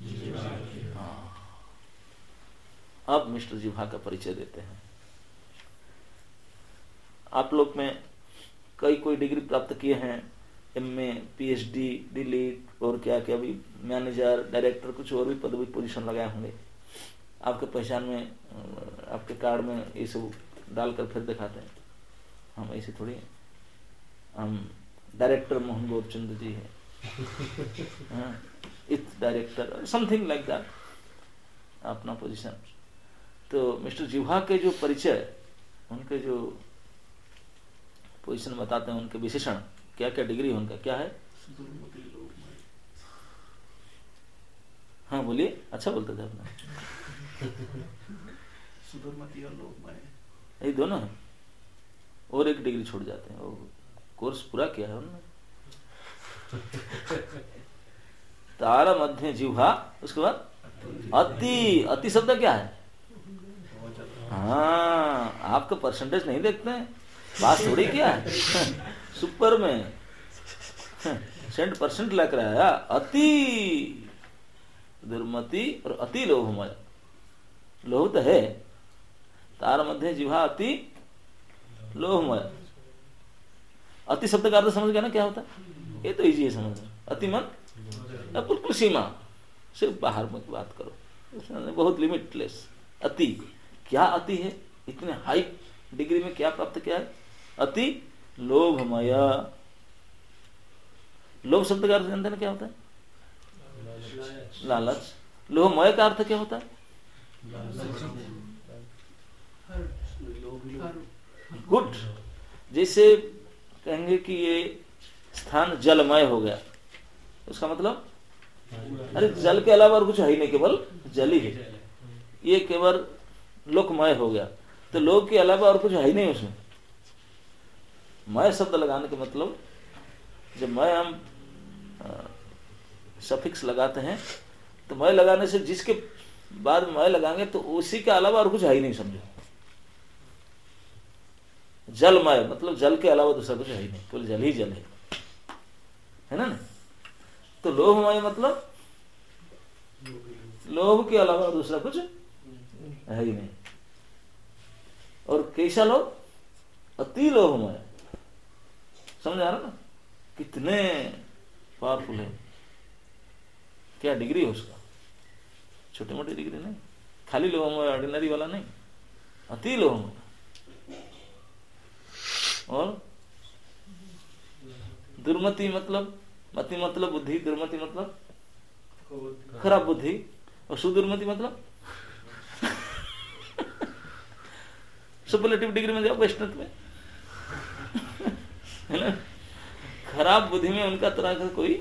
अब मिस्टर जिह्वा का परिचय देते हैं। आप लोग में कोई डिग्री प्राप्त किए हैं, MA, PhD, डिलीट और क्या क्या भी, मैनेजर, डायरेक्टर, कुछ और भी पदवी पोजीशन लगाए होंगे। आपके पहचान में, आपके कार्ड में ये सब डालकर फिर दिखाते हैं। हम ऐसे थोड़ी हैं, हम डायरेक्टर मोहन गोपचंद जी है, इथ डायरेक्टर, समथिंग लाइक दैट, अपना पोजीशन। तो मिस्टर जिह्वा के जो परिचय, उनके जो पोजीशन बताते हैं, उनके विशेषण, क्या क्या डिग्री उनका क्या है। हाँ बोलिए, अच्छा बोलते थे आपने। सुधर्मति और लोकमय, ये दोनों है, और एक डिग्री छोड़ जाते हैं, वो कोर्स पूरा किया है उन्होंने। तारा मध्य जिह्वा, उसके बाद अति, अति शब्द क्या है। हाँ, आपका परसेंटेज नहीं देखते हैं, बात थोड़ी क्या है। सुपर में 100% लग रहा है। अति दुर्मति और अति लोभमय, लोभ तो है। तार मध्य जिह्वा अति लोभमय। अति शब्द का अर्थ समझ गया ना क्या होता है, ये तो इजी है समझना। अति मन बिल्कुल सीमा से बाहर मत बात करो, बहुत लिमिटलेस। अति, क्या अति है, इतने हाई डिग्री में क्या प्राप्त किया है। अति लोभमय। लोभ शब्द का अर्थ जानते हैं क्या होता है, लालच। लोभमय का अर्थ क्या होता है, गुड। जैसे कहेंगे कि ये स्थान जलमय हो गया, उसका मतलब अरे जल के अलावा और कुछ है ही नहीं, केवल जल ही है। ये केवल लोकमय हो गया, तो लोक के अलावा और कुछ है ही नहीं उसमें। मय शब्द लगाने का मतलब, जब मय हम सफिक्स लगाते हैं तो मय लगाने से जिसके बाद मय लगाएंगे तो उसी के अलावा और कुछ है ही नहीं, समझो। जलमय मतलब जल के अलावा दूसरा कुछ है ही नहीं, केवल जल ही जल है ना। तो लोभमय मतलब लोभ के अलावा दूसरा कुछ है ही नहीं। और कैसा लोभ, अति लोभमय। समझ आ रहा ना, कितने पावरफुल है, क्या डिग्री है उसका। छोटी मोटी डिग्री नहीं, खाली लोभमय ऑर्डिनरी वाला नहीं, अति लोभमय। और दुर्मति मतलब, मति मतलब बुद्धि, दुर्मति मतलब खराब बुद्धि, और सुदुर्मति मतलब सुपरलेटिव डिग्री में जाओ वैष्णव में, है ना। खराब बुद्धि में उनका तरह का कोई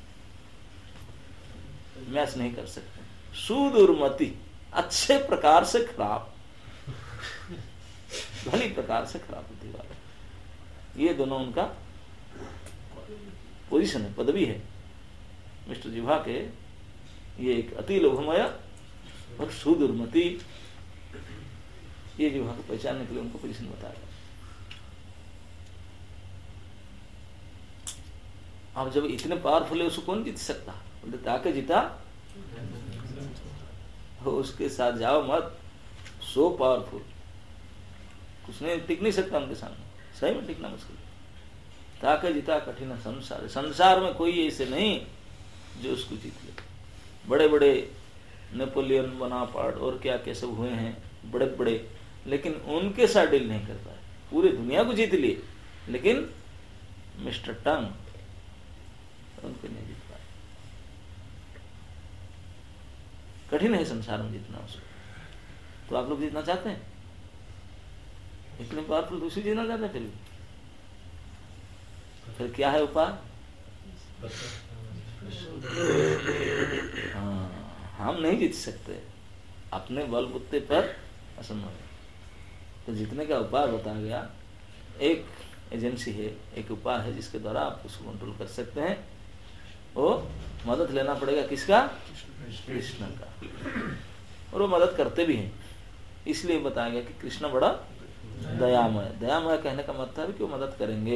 मैच नहीं कर सकते। सुदुर्मति, अच्छे प्रकार से खराब, भली प्रकार से खराब बुद्धि वाला, ये दोनों उनका पोजीशन है, पदवी है मिस्टर जिह्वा के। ये एक अति लोभमय और सुदुर्मति, ये जिह्वा को पहचानने के लिए उनको पोजीशन बताया। अब जब इतने पावरफुल है, उसको कौन जीत सकता, बोलते ताके जीता तो उसके साथ जाओ मत, सो पावरफुल, कुछ नहीं, टिक नहीं सकता उनके सामने, सही में टिकना मुश्किल। ताके जीता कठिन संसार, संसार में कोई ऐसे नहीं जो उसको जीत ले। बड़े बड़े नेपोलियन बोनापार्ट और क्या क्या सब हुए हैं, बड़े बड़े, लेकिन उनके साथ डील नहीं कर पाए। पूरी दुनिया को जीत लिए, लेकिन मिस्टर टंग उनको नहीं जीत पाए। कठिन है संसार में जीतना उसको। तो आप लोग जीतना चाहते हैं, इतने पावरफुल दूसरी जीतना चाहते हैं, फिर क्या है उपाय। हाँ, हम नहीं जीत सकते, अपने बलबूते पर असंभव है। तो जीतने का उपाय बताया गया, एक एजेंसी है, एक उपाय है जिसके द्वारा आप उसको कंट्रोल कर सकते हैं। वो मदद लेना पड़ेगा किसका, कृष्ण का, और वो मदद करते भी हैं। इसलिए बताया गया कि कृष्ण बड़ा दयामय। दयामय कहने का मतलब है कि वो मदद करेंगे।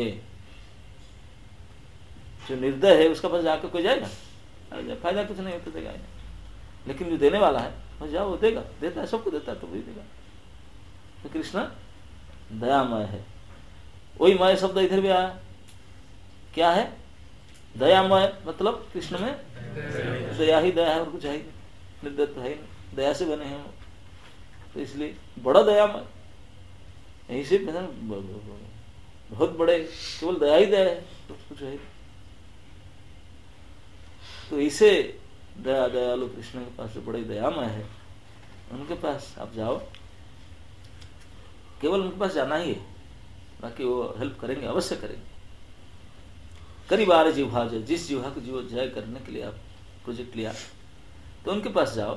जो निर्दय है उसका पास जाकर कोई जाएगा, फायदा कुछ नहीं होता, देगा। लेकिन जो देने वाला है बस जाओ, वो देगा, देता है, सबको देता है, तो वही देगा। तो कृष्ण दयामय है। वही मय शब्द इधर भी आया, क्या है, दयामय मतलब कृष्ण में दया ही दया है, और कुछ है ही नहीं, निर्दय तो है ही नहीं, दया से बने हैं, तो इसलिए बड़ा दयामय, यही से बहुत बड़े, केवल दया ही दया है, कुछ है ही। तो इसे दया दयालु कृष्ण के पास जो बड़े दयामय है, उनके पास आप जाओ, केवल उनके पास जाना ही है, बाकी वो हेल्प करेंगे, अवश्य करेंगे। करीबार जिह्वा, जिस जिह्वा को जीव जय करने के लिए आप प्रोजेक्ट लिया, तो उनके पास जाओ,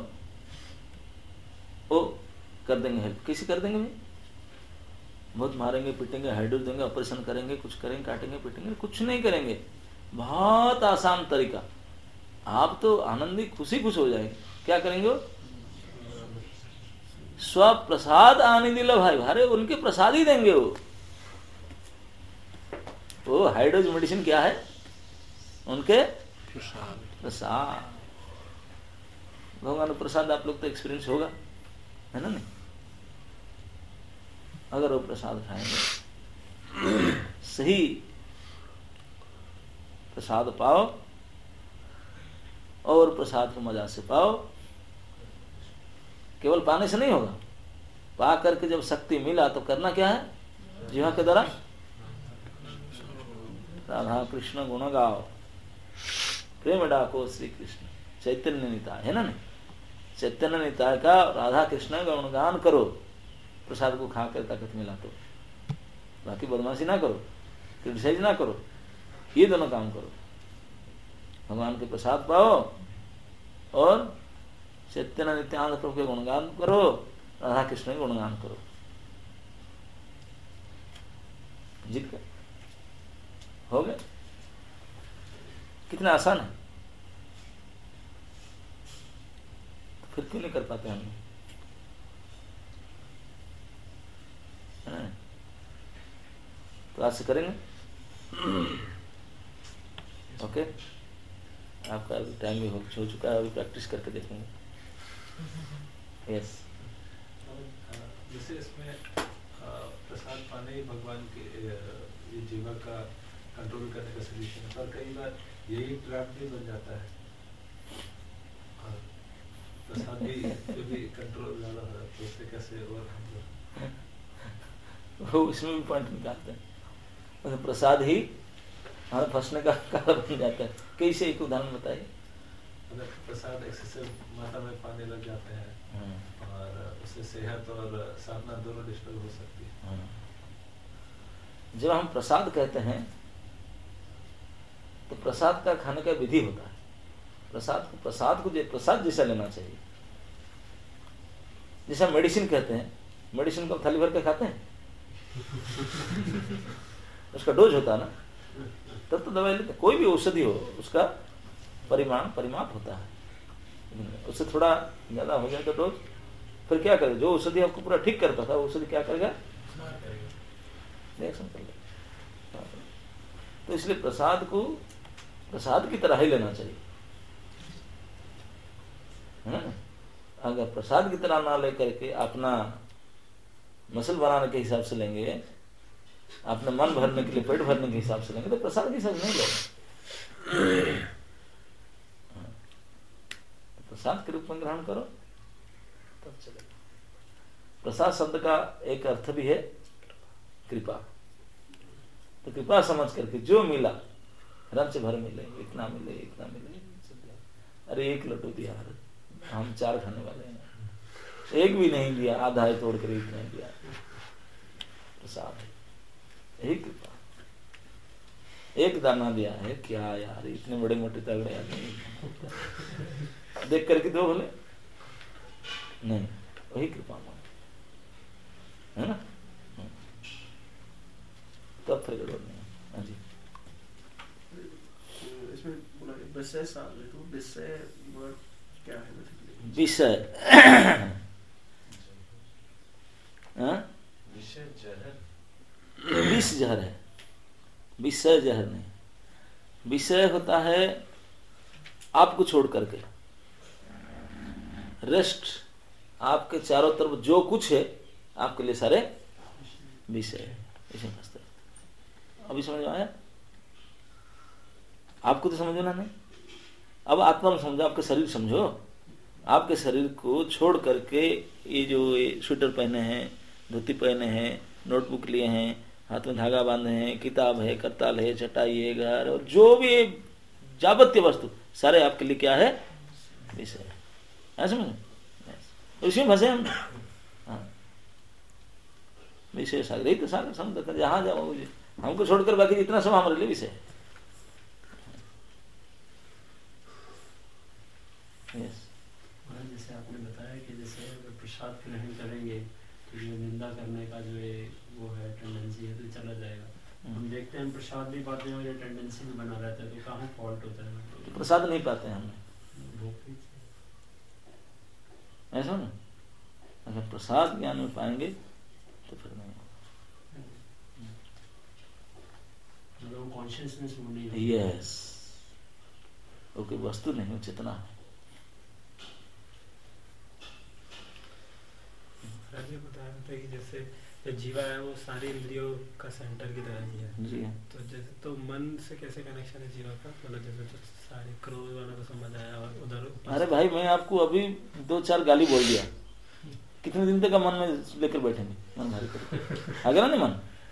वो कर देंगे हेल्प। कैसे कर देंगे भाई? बहुत मारेंगे, पीटेंगे, हाइड्रोज देंगे, ऑपरेशन करेंगे, कुछ करेंगे, काटेंगे, पीटेंगे, कुछ नहीं करेंगे। बहुत आसान तरीका, आप तो आनंदी खुशी खुश हो जाएंगे। क्या करेंगे वो? स्वप्रसाद आने दिला भाई, भारे उनके प्रसाद ही देंगे वो हाइड्रोज मेडिसिन क्या है? उनके प्रसाद। भगवान प्रसाद आप लोग तो एक्सपीरियंस होगा, है ना? नहीं, अगर वो प्रसाद खाएंगे, सही प्रसाद पाओ और प्रसाद को मजा से पाओ। केवल पाने से नहीं होगा, पा करके जब शक्ति मिला तो करना क्या है? जिह्वा के द्वारा राधा कृष्ण गुण गाओ, प्रेम डाको श्री कृष्ण चैतन्य निताय, है ना? नहीं, चैतन्य निताय का राधा कृष्ण का गुणगान करो, प्रसाद को खा कर ताकत मिला तो। बाकी बदमाशी ना करो, क्रिटिसाइज ना करो, ये दोनों काम करो। भगवान के प्रसाद पाओ और चैतन्य नित्यानंद प्रभु के गुणगान करो, राधा कृष्ण के गुणगान करो। जीत गए, हो गए। कितना आसान है, तो फिर क्यों नहीं कर पाते हम? तो आज से करेंगे। ओके, आपका अभी टाइम भी हो चुका है, अभी प्रैक्टिस करके देखेंगे। यस, जैसे इसमें प्रसाद पाने ही भगवान के ये जीवन का कंट्रोल करने का सोल्यूशन है, पर कई बार यही ट्रैप भी बन जाता है, प्रसाद भी कंट्रोल ज्यादा हो जाता है, उससे कैसे और वो इसमें भी पॉइंट निकालते हैं, तो प्रसाद ही हमारे फंसने का कारण बन जाता है। कैसे, एक उदाहरण बताइए। अगर प्रसाद एक्सेसिव मात्रा में पाने लग जाते हैं और उससे सेहत और साधना दोनों डिस्टर्ब हो सकती है। जब हम प्रसाद कहते हैं तो प्रसाद का खाने का विधि होता है। प्रसाद को प्रसाद जैसा लेना चाहिए। जैसा मेडिसिन कहते हैं, मेडिसिन को थाली भर के खाते हैं, उसका डोज होता है ना, तब तो दवाई लेते। कोई भी औषधि हो उसका परिमाप होता है, उससे थोड़ा ज्यादा हो जाए तो डोज। फिर क्या करेगा? जो औषधि आपको पूरा ठीक करता था, औषधि क्या करेगा? रिएक्शन कर लेगा। तो इसलिए प्रसाद को प्रसाद की तरह ही लेना चाहिए, है ना? अगर प्रसाद की तरह ना लेकर के अपना मसल बनाने के हिसाब से लेंगे, अपने मन भरने के लिए, पेट भरने के हिसाब से लेंगे, तो प्रसाद के हिसाब से नहीं लेंगे। प्रसाद के रूप में ग्रहण करो तब चलेगा। प्रसाद शब्द का एक अर्थ भी है कृपा। तो कृपा समझ करके जो मिला, रंच भर मिले, इतना मिले, इतना मिले। अरे एक लड्डू दिया, हम 4 खाने वाले हैं, एक भी नहीं दिया, आधा है तोड़ कर इतना दिया। प्रसाद है, यही कृपा। एक दाना दिया है, क्या यार, इतने बड़े मोटे तगड़े आदमी देख करके दो बोले नहीं, वही कृपा है ना? तब फिर गड़बड़ नहीं। हाँ जी, इसमें बोला विषय साधन, तो विषय वर्ड क्या है? विषय विषय जहर, विष जहर है, विषय जहर नहीं। विषय होता है आपको छोड़ करके, रेस्ट आपके चारों तरफ जो कुछ है आपके लिए सारे विषय है। इसे अभी समझ में आया? आपको तो समझना नहीं। अब आत्मा में समझो, आपका शरीर समझो। आपके शरीर को छोड़ करके ये जो स्वेटर पहने हैं, धोती पहने हैं, नोटबुक लिए हैं, हाथ में धागा बांधे हैं, किताब है, करताल है, चटाई है, घर और जो भी जागतिक वस्तु सारे आपके लिए क्या है? विषय है। समझ उसी में फंसे हम। हाँ, विषय सागर, यही तो सागर समुद्र, जहां जाओ मुझे हमको छोड़कर बाकी जितना सब हमारे लिए विषय है। जैसे आपने बताया कि जैसे अगर प्रसाद ग्रहण करेंगे तो जो निंदा करने का जो वो है टेंडेंसी है तो चला जाएगा। हम देखते हैं प्रसाद भी पाते हैं और ये टेंडेंसी भी बना रहता है, तो कहाँ फॉल्ट होता है? तो प्रसाद नहीं पाते हैं हमने, ऐसा ना। अगर प्रसाद ज्ञान में पाएंगे तो फिर नहीं मतलब कॉन्शियसनेस वो नहीं। यस, वो कोई वस्तु नहीं, चेतना है। बताया था कि जैसे जो जीवा है वो सारी इंद्रियों का सेंटर की तरह ही है जी है। तो जैसे तो मन से कैसे कनेक्शन है जीवा का? मतलब जैसे तो सारे क्रोध वाला को समझ आया और उधर। अरे भाई, मैं आपको अभी 2-4 गाली बोल दिया, कितने दिन तक मन में लेकर बैठेंगे? मन भारी करके आगे ना, नहीं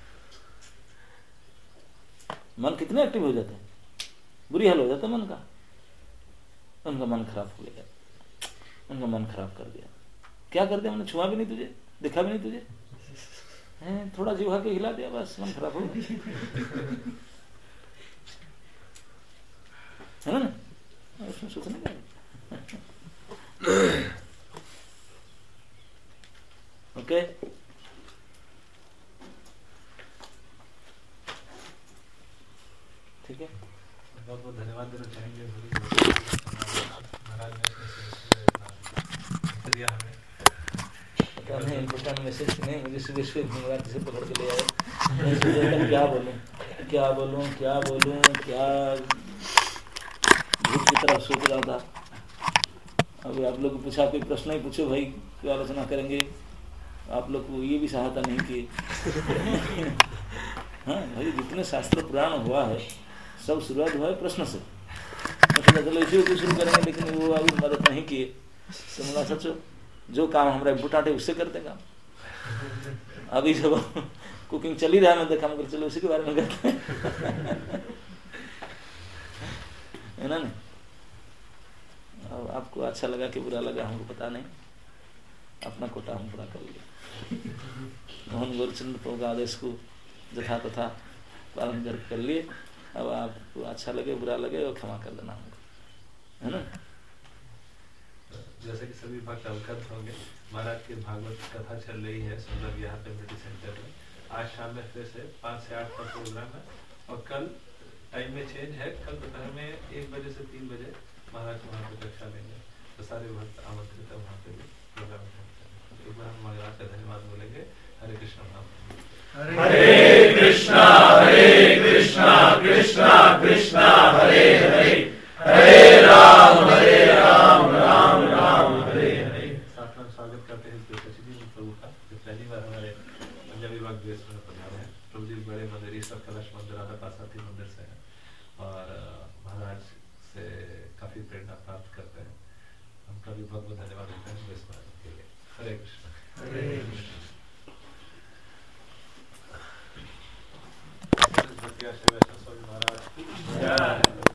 मन कितने एक्टिव हो जाते हैं, बुरी हाल हो जाता है मन का। उनका मन खराब हो गया, उनका मन खराब कर दिया। क्या कर दिया? मैंने छुआ भी नहीं तुझे, देखा भी नहीं तुझे, थोड़ा जीवा के हिला दिया, बस मन खराब हो गया। है ना? उसमें सोचने का ओके। ठीक है, बहुत बहुत धन्यवाद देना चाहेंगे महाराज ने हमें इम्पोर्टेंट मैसेज नहीं। मुझे सुबह सुबह से पकड़ के ले आए, क्या बोलूं क्या भूत की तरफ सोच रहा था। अभी आप लोग को पूछा, कोई प्रश्न ही पूछो भाई, क्या आलोचना करेंगे। आप लोग को ये भी सहायता नहीं की। हाँ भाई, जितने शास्त्र पुराण हुआ है सब शुरुआत हुआ है प्रश्न से। चलो इसी को शुरू करेंगे, लेकिन वो अभी मदद नहीं किए। तो मुला सचो, जो काम हमारा इम्पोर्टेंट है उससे करते काम। अभी जब कुकिंग चली रहा है, मैं देखा, मगर चलो उसी के बारे में करते हैं। है ना? नहीं, अब आपको अच्छा लगा कि बुरा लगा हमको पता नहीं, अपना कोटा हम पूरा कर लिया। मोहन गोरचंद्र प्रभु का आदेश को यथा तथा पालन कर लिए। अब आपको अच्छा लगे बुरा लगे और क्षमा कर देना हमको, है ना? जैसे कि सभी भक्त अवगत होंगे, महाराज की भागवत कथा चल रही है सुंदर यहाँ पे मेडी सेंटर में। आज शाम में फिर से 5 से 8 का प्रोग्राम है और कल टाइम में चेंज है। कल दोपहर में 1 बजे से 3 बजे महाराज वहाँ पे कक्षा लेंगे, तो सारे भक्त आमंत्रित है वहाँ पे भी प्रोग्राम। एक बार हम महाराज का धन्यवाद बोलेंगे। हरे कृष्ण नाम। हरे कृष्णा कृष्णा कृष्णा हरे हरे, हरे राम राम राम हरे हरे। साथ में स्वागत करते हैं प्रभु का, जो पहली बार हमारे पंजाबी भाग देश में पधारे हैं। प्रभु जी बड़े मंदिर, ईश्वर कलश मंदिर, राधा पासाती मंदिर से हैं और महाराज से काफी प्रेरणा प्राप्त करते हैं। उनका भी बहुत बहुत धन्यवाद देते हैं इस बात के लिए। हरे कृष्ण। हरे कृष्ण। महाराज की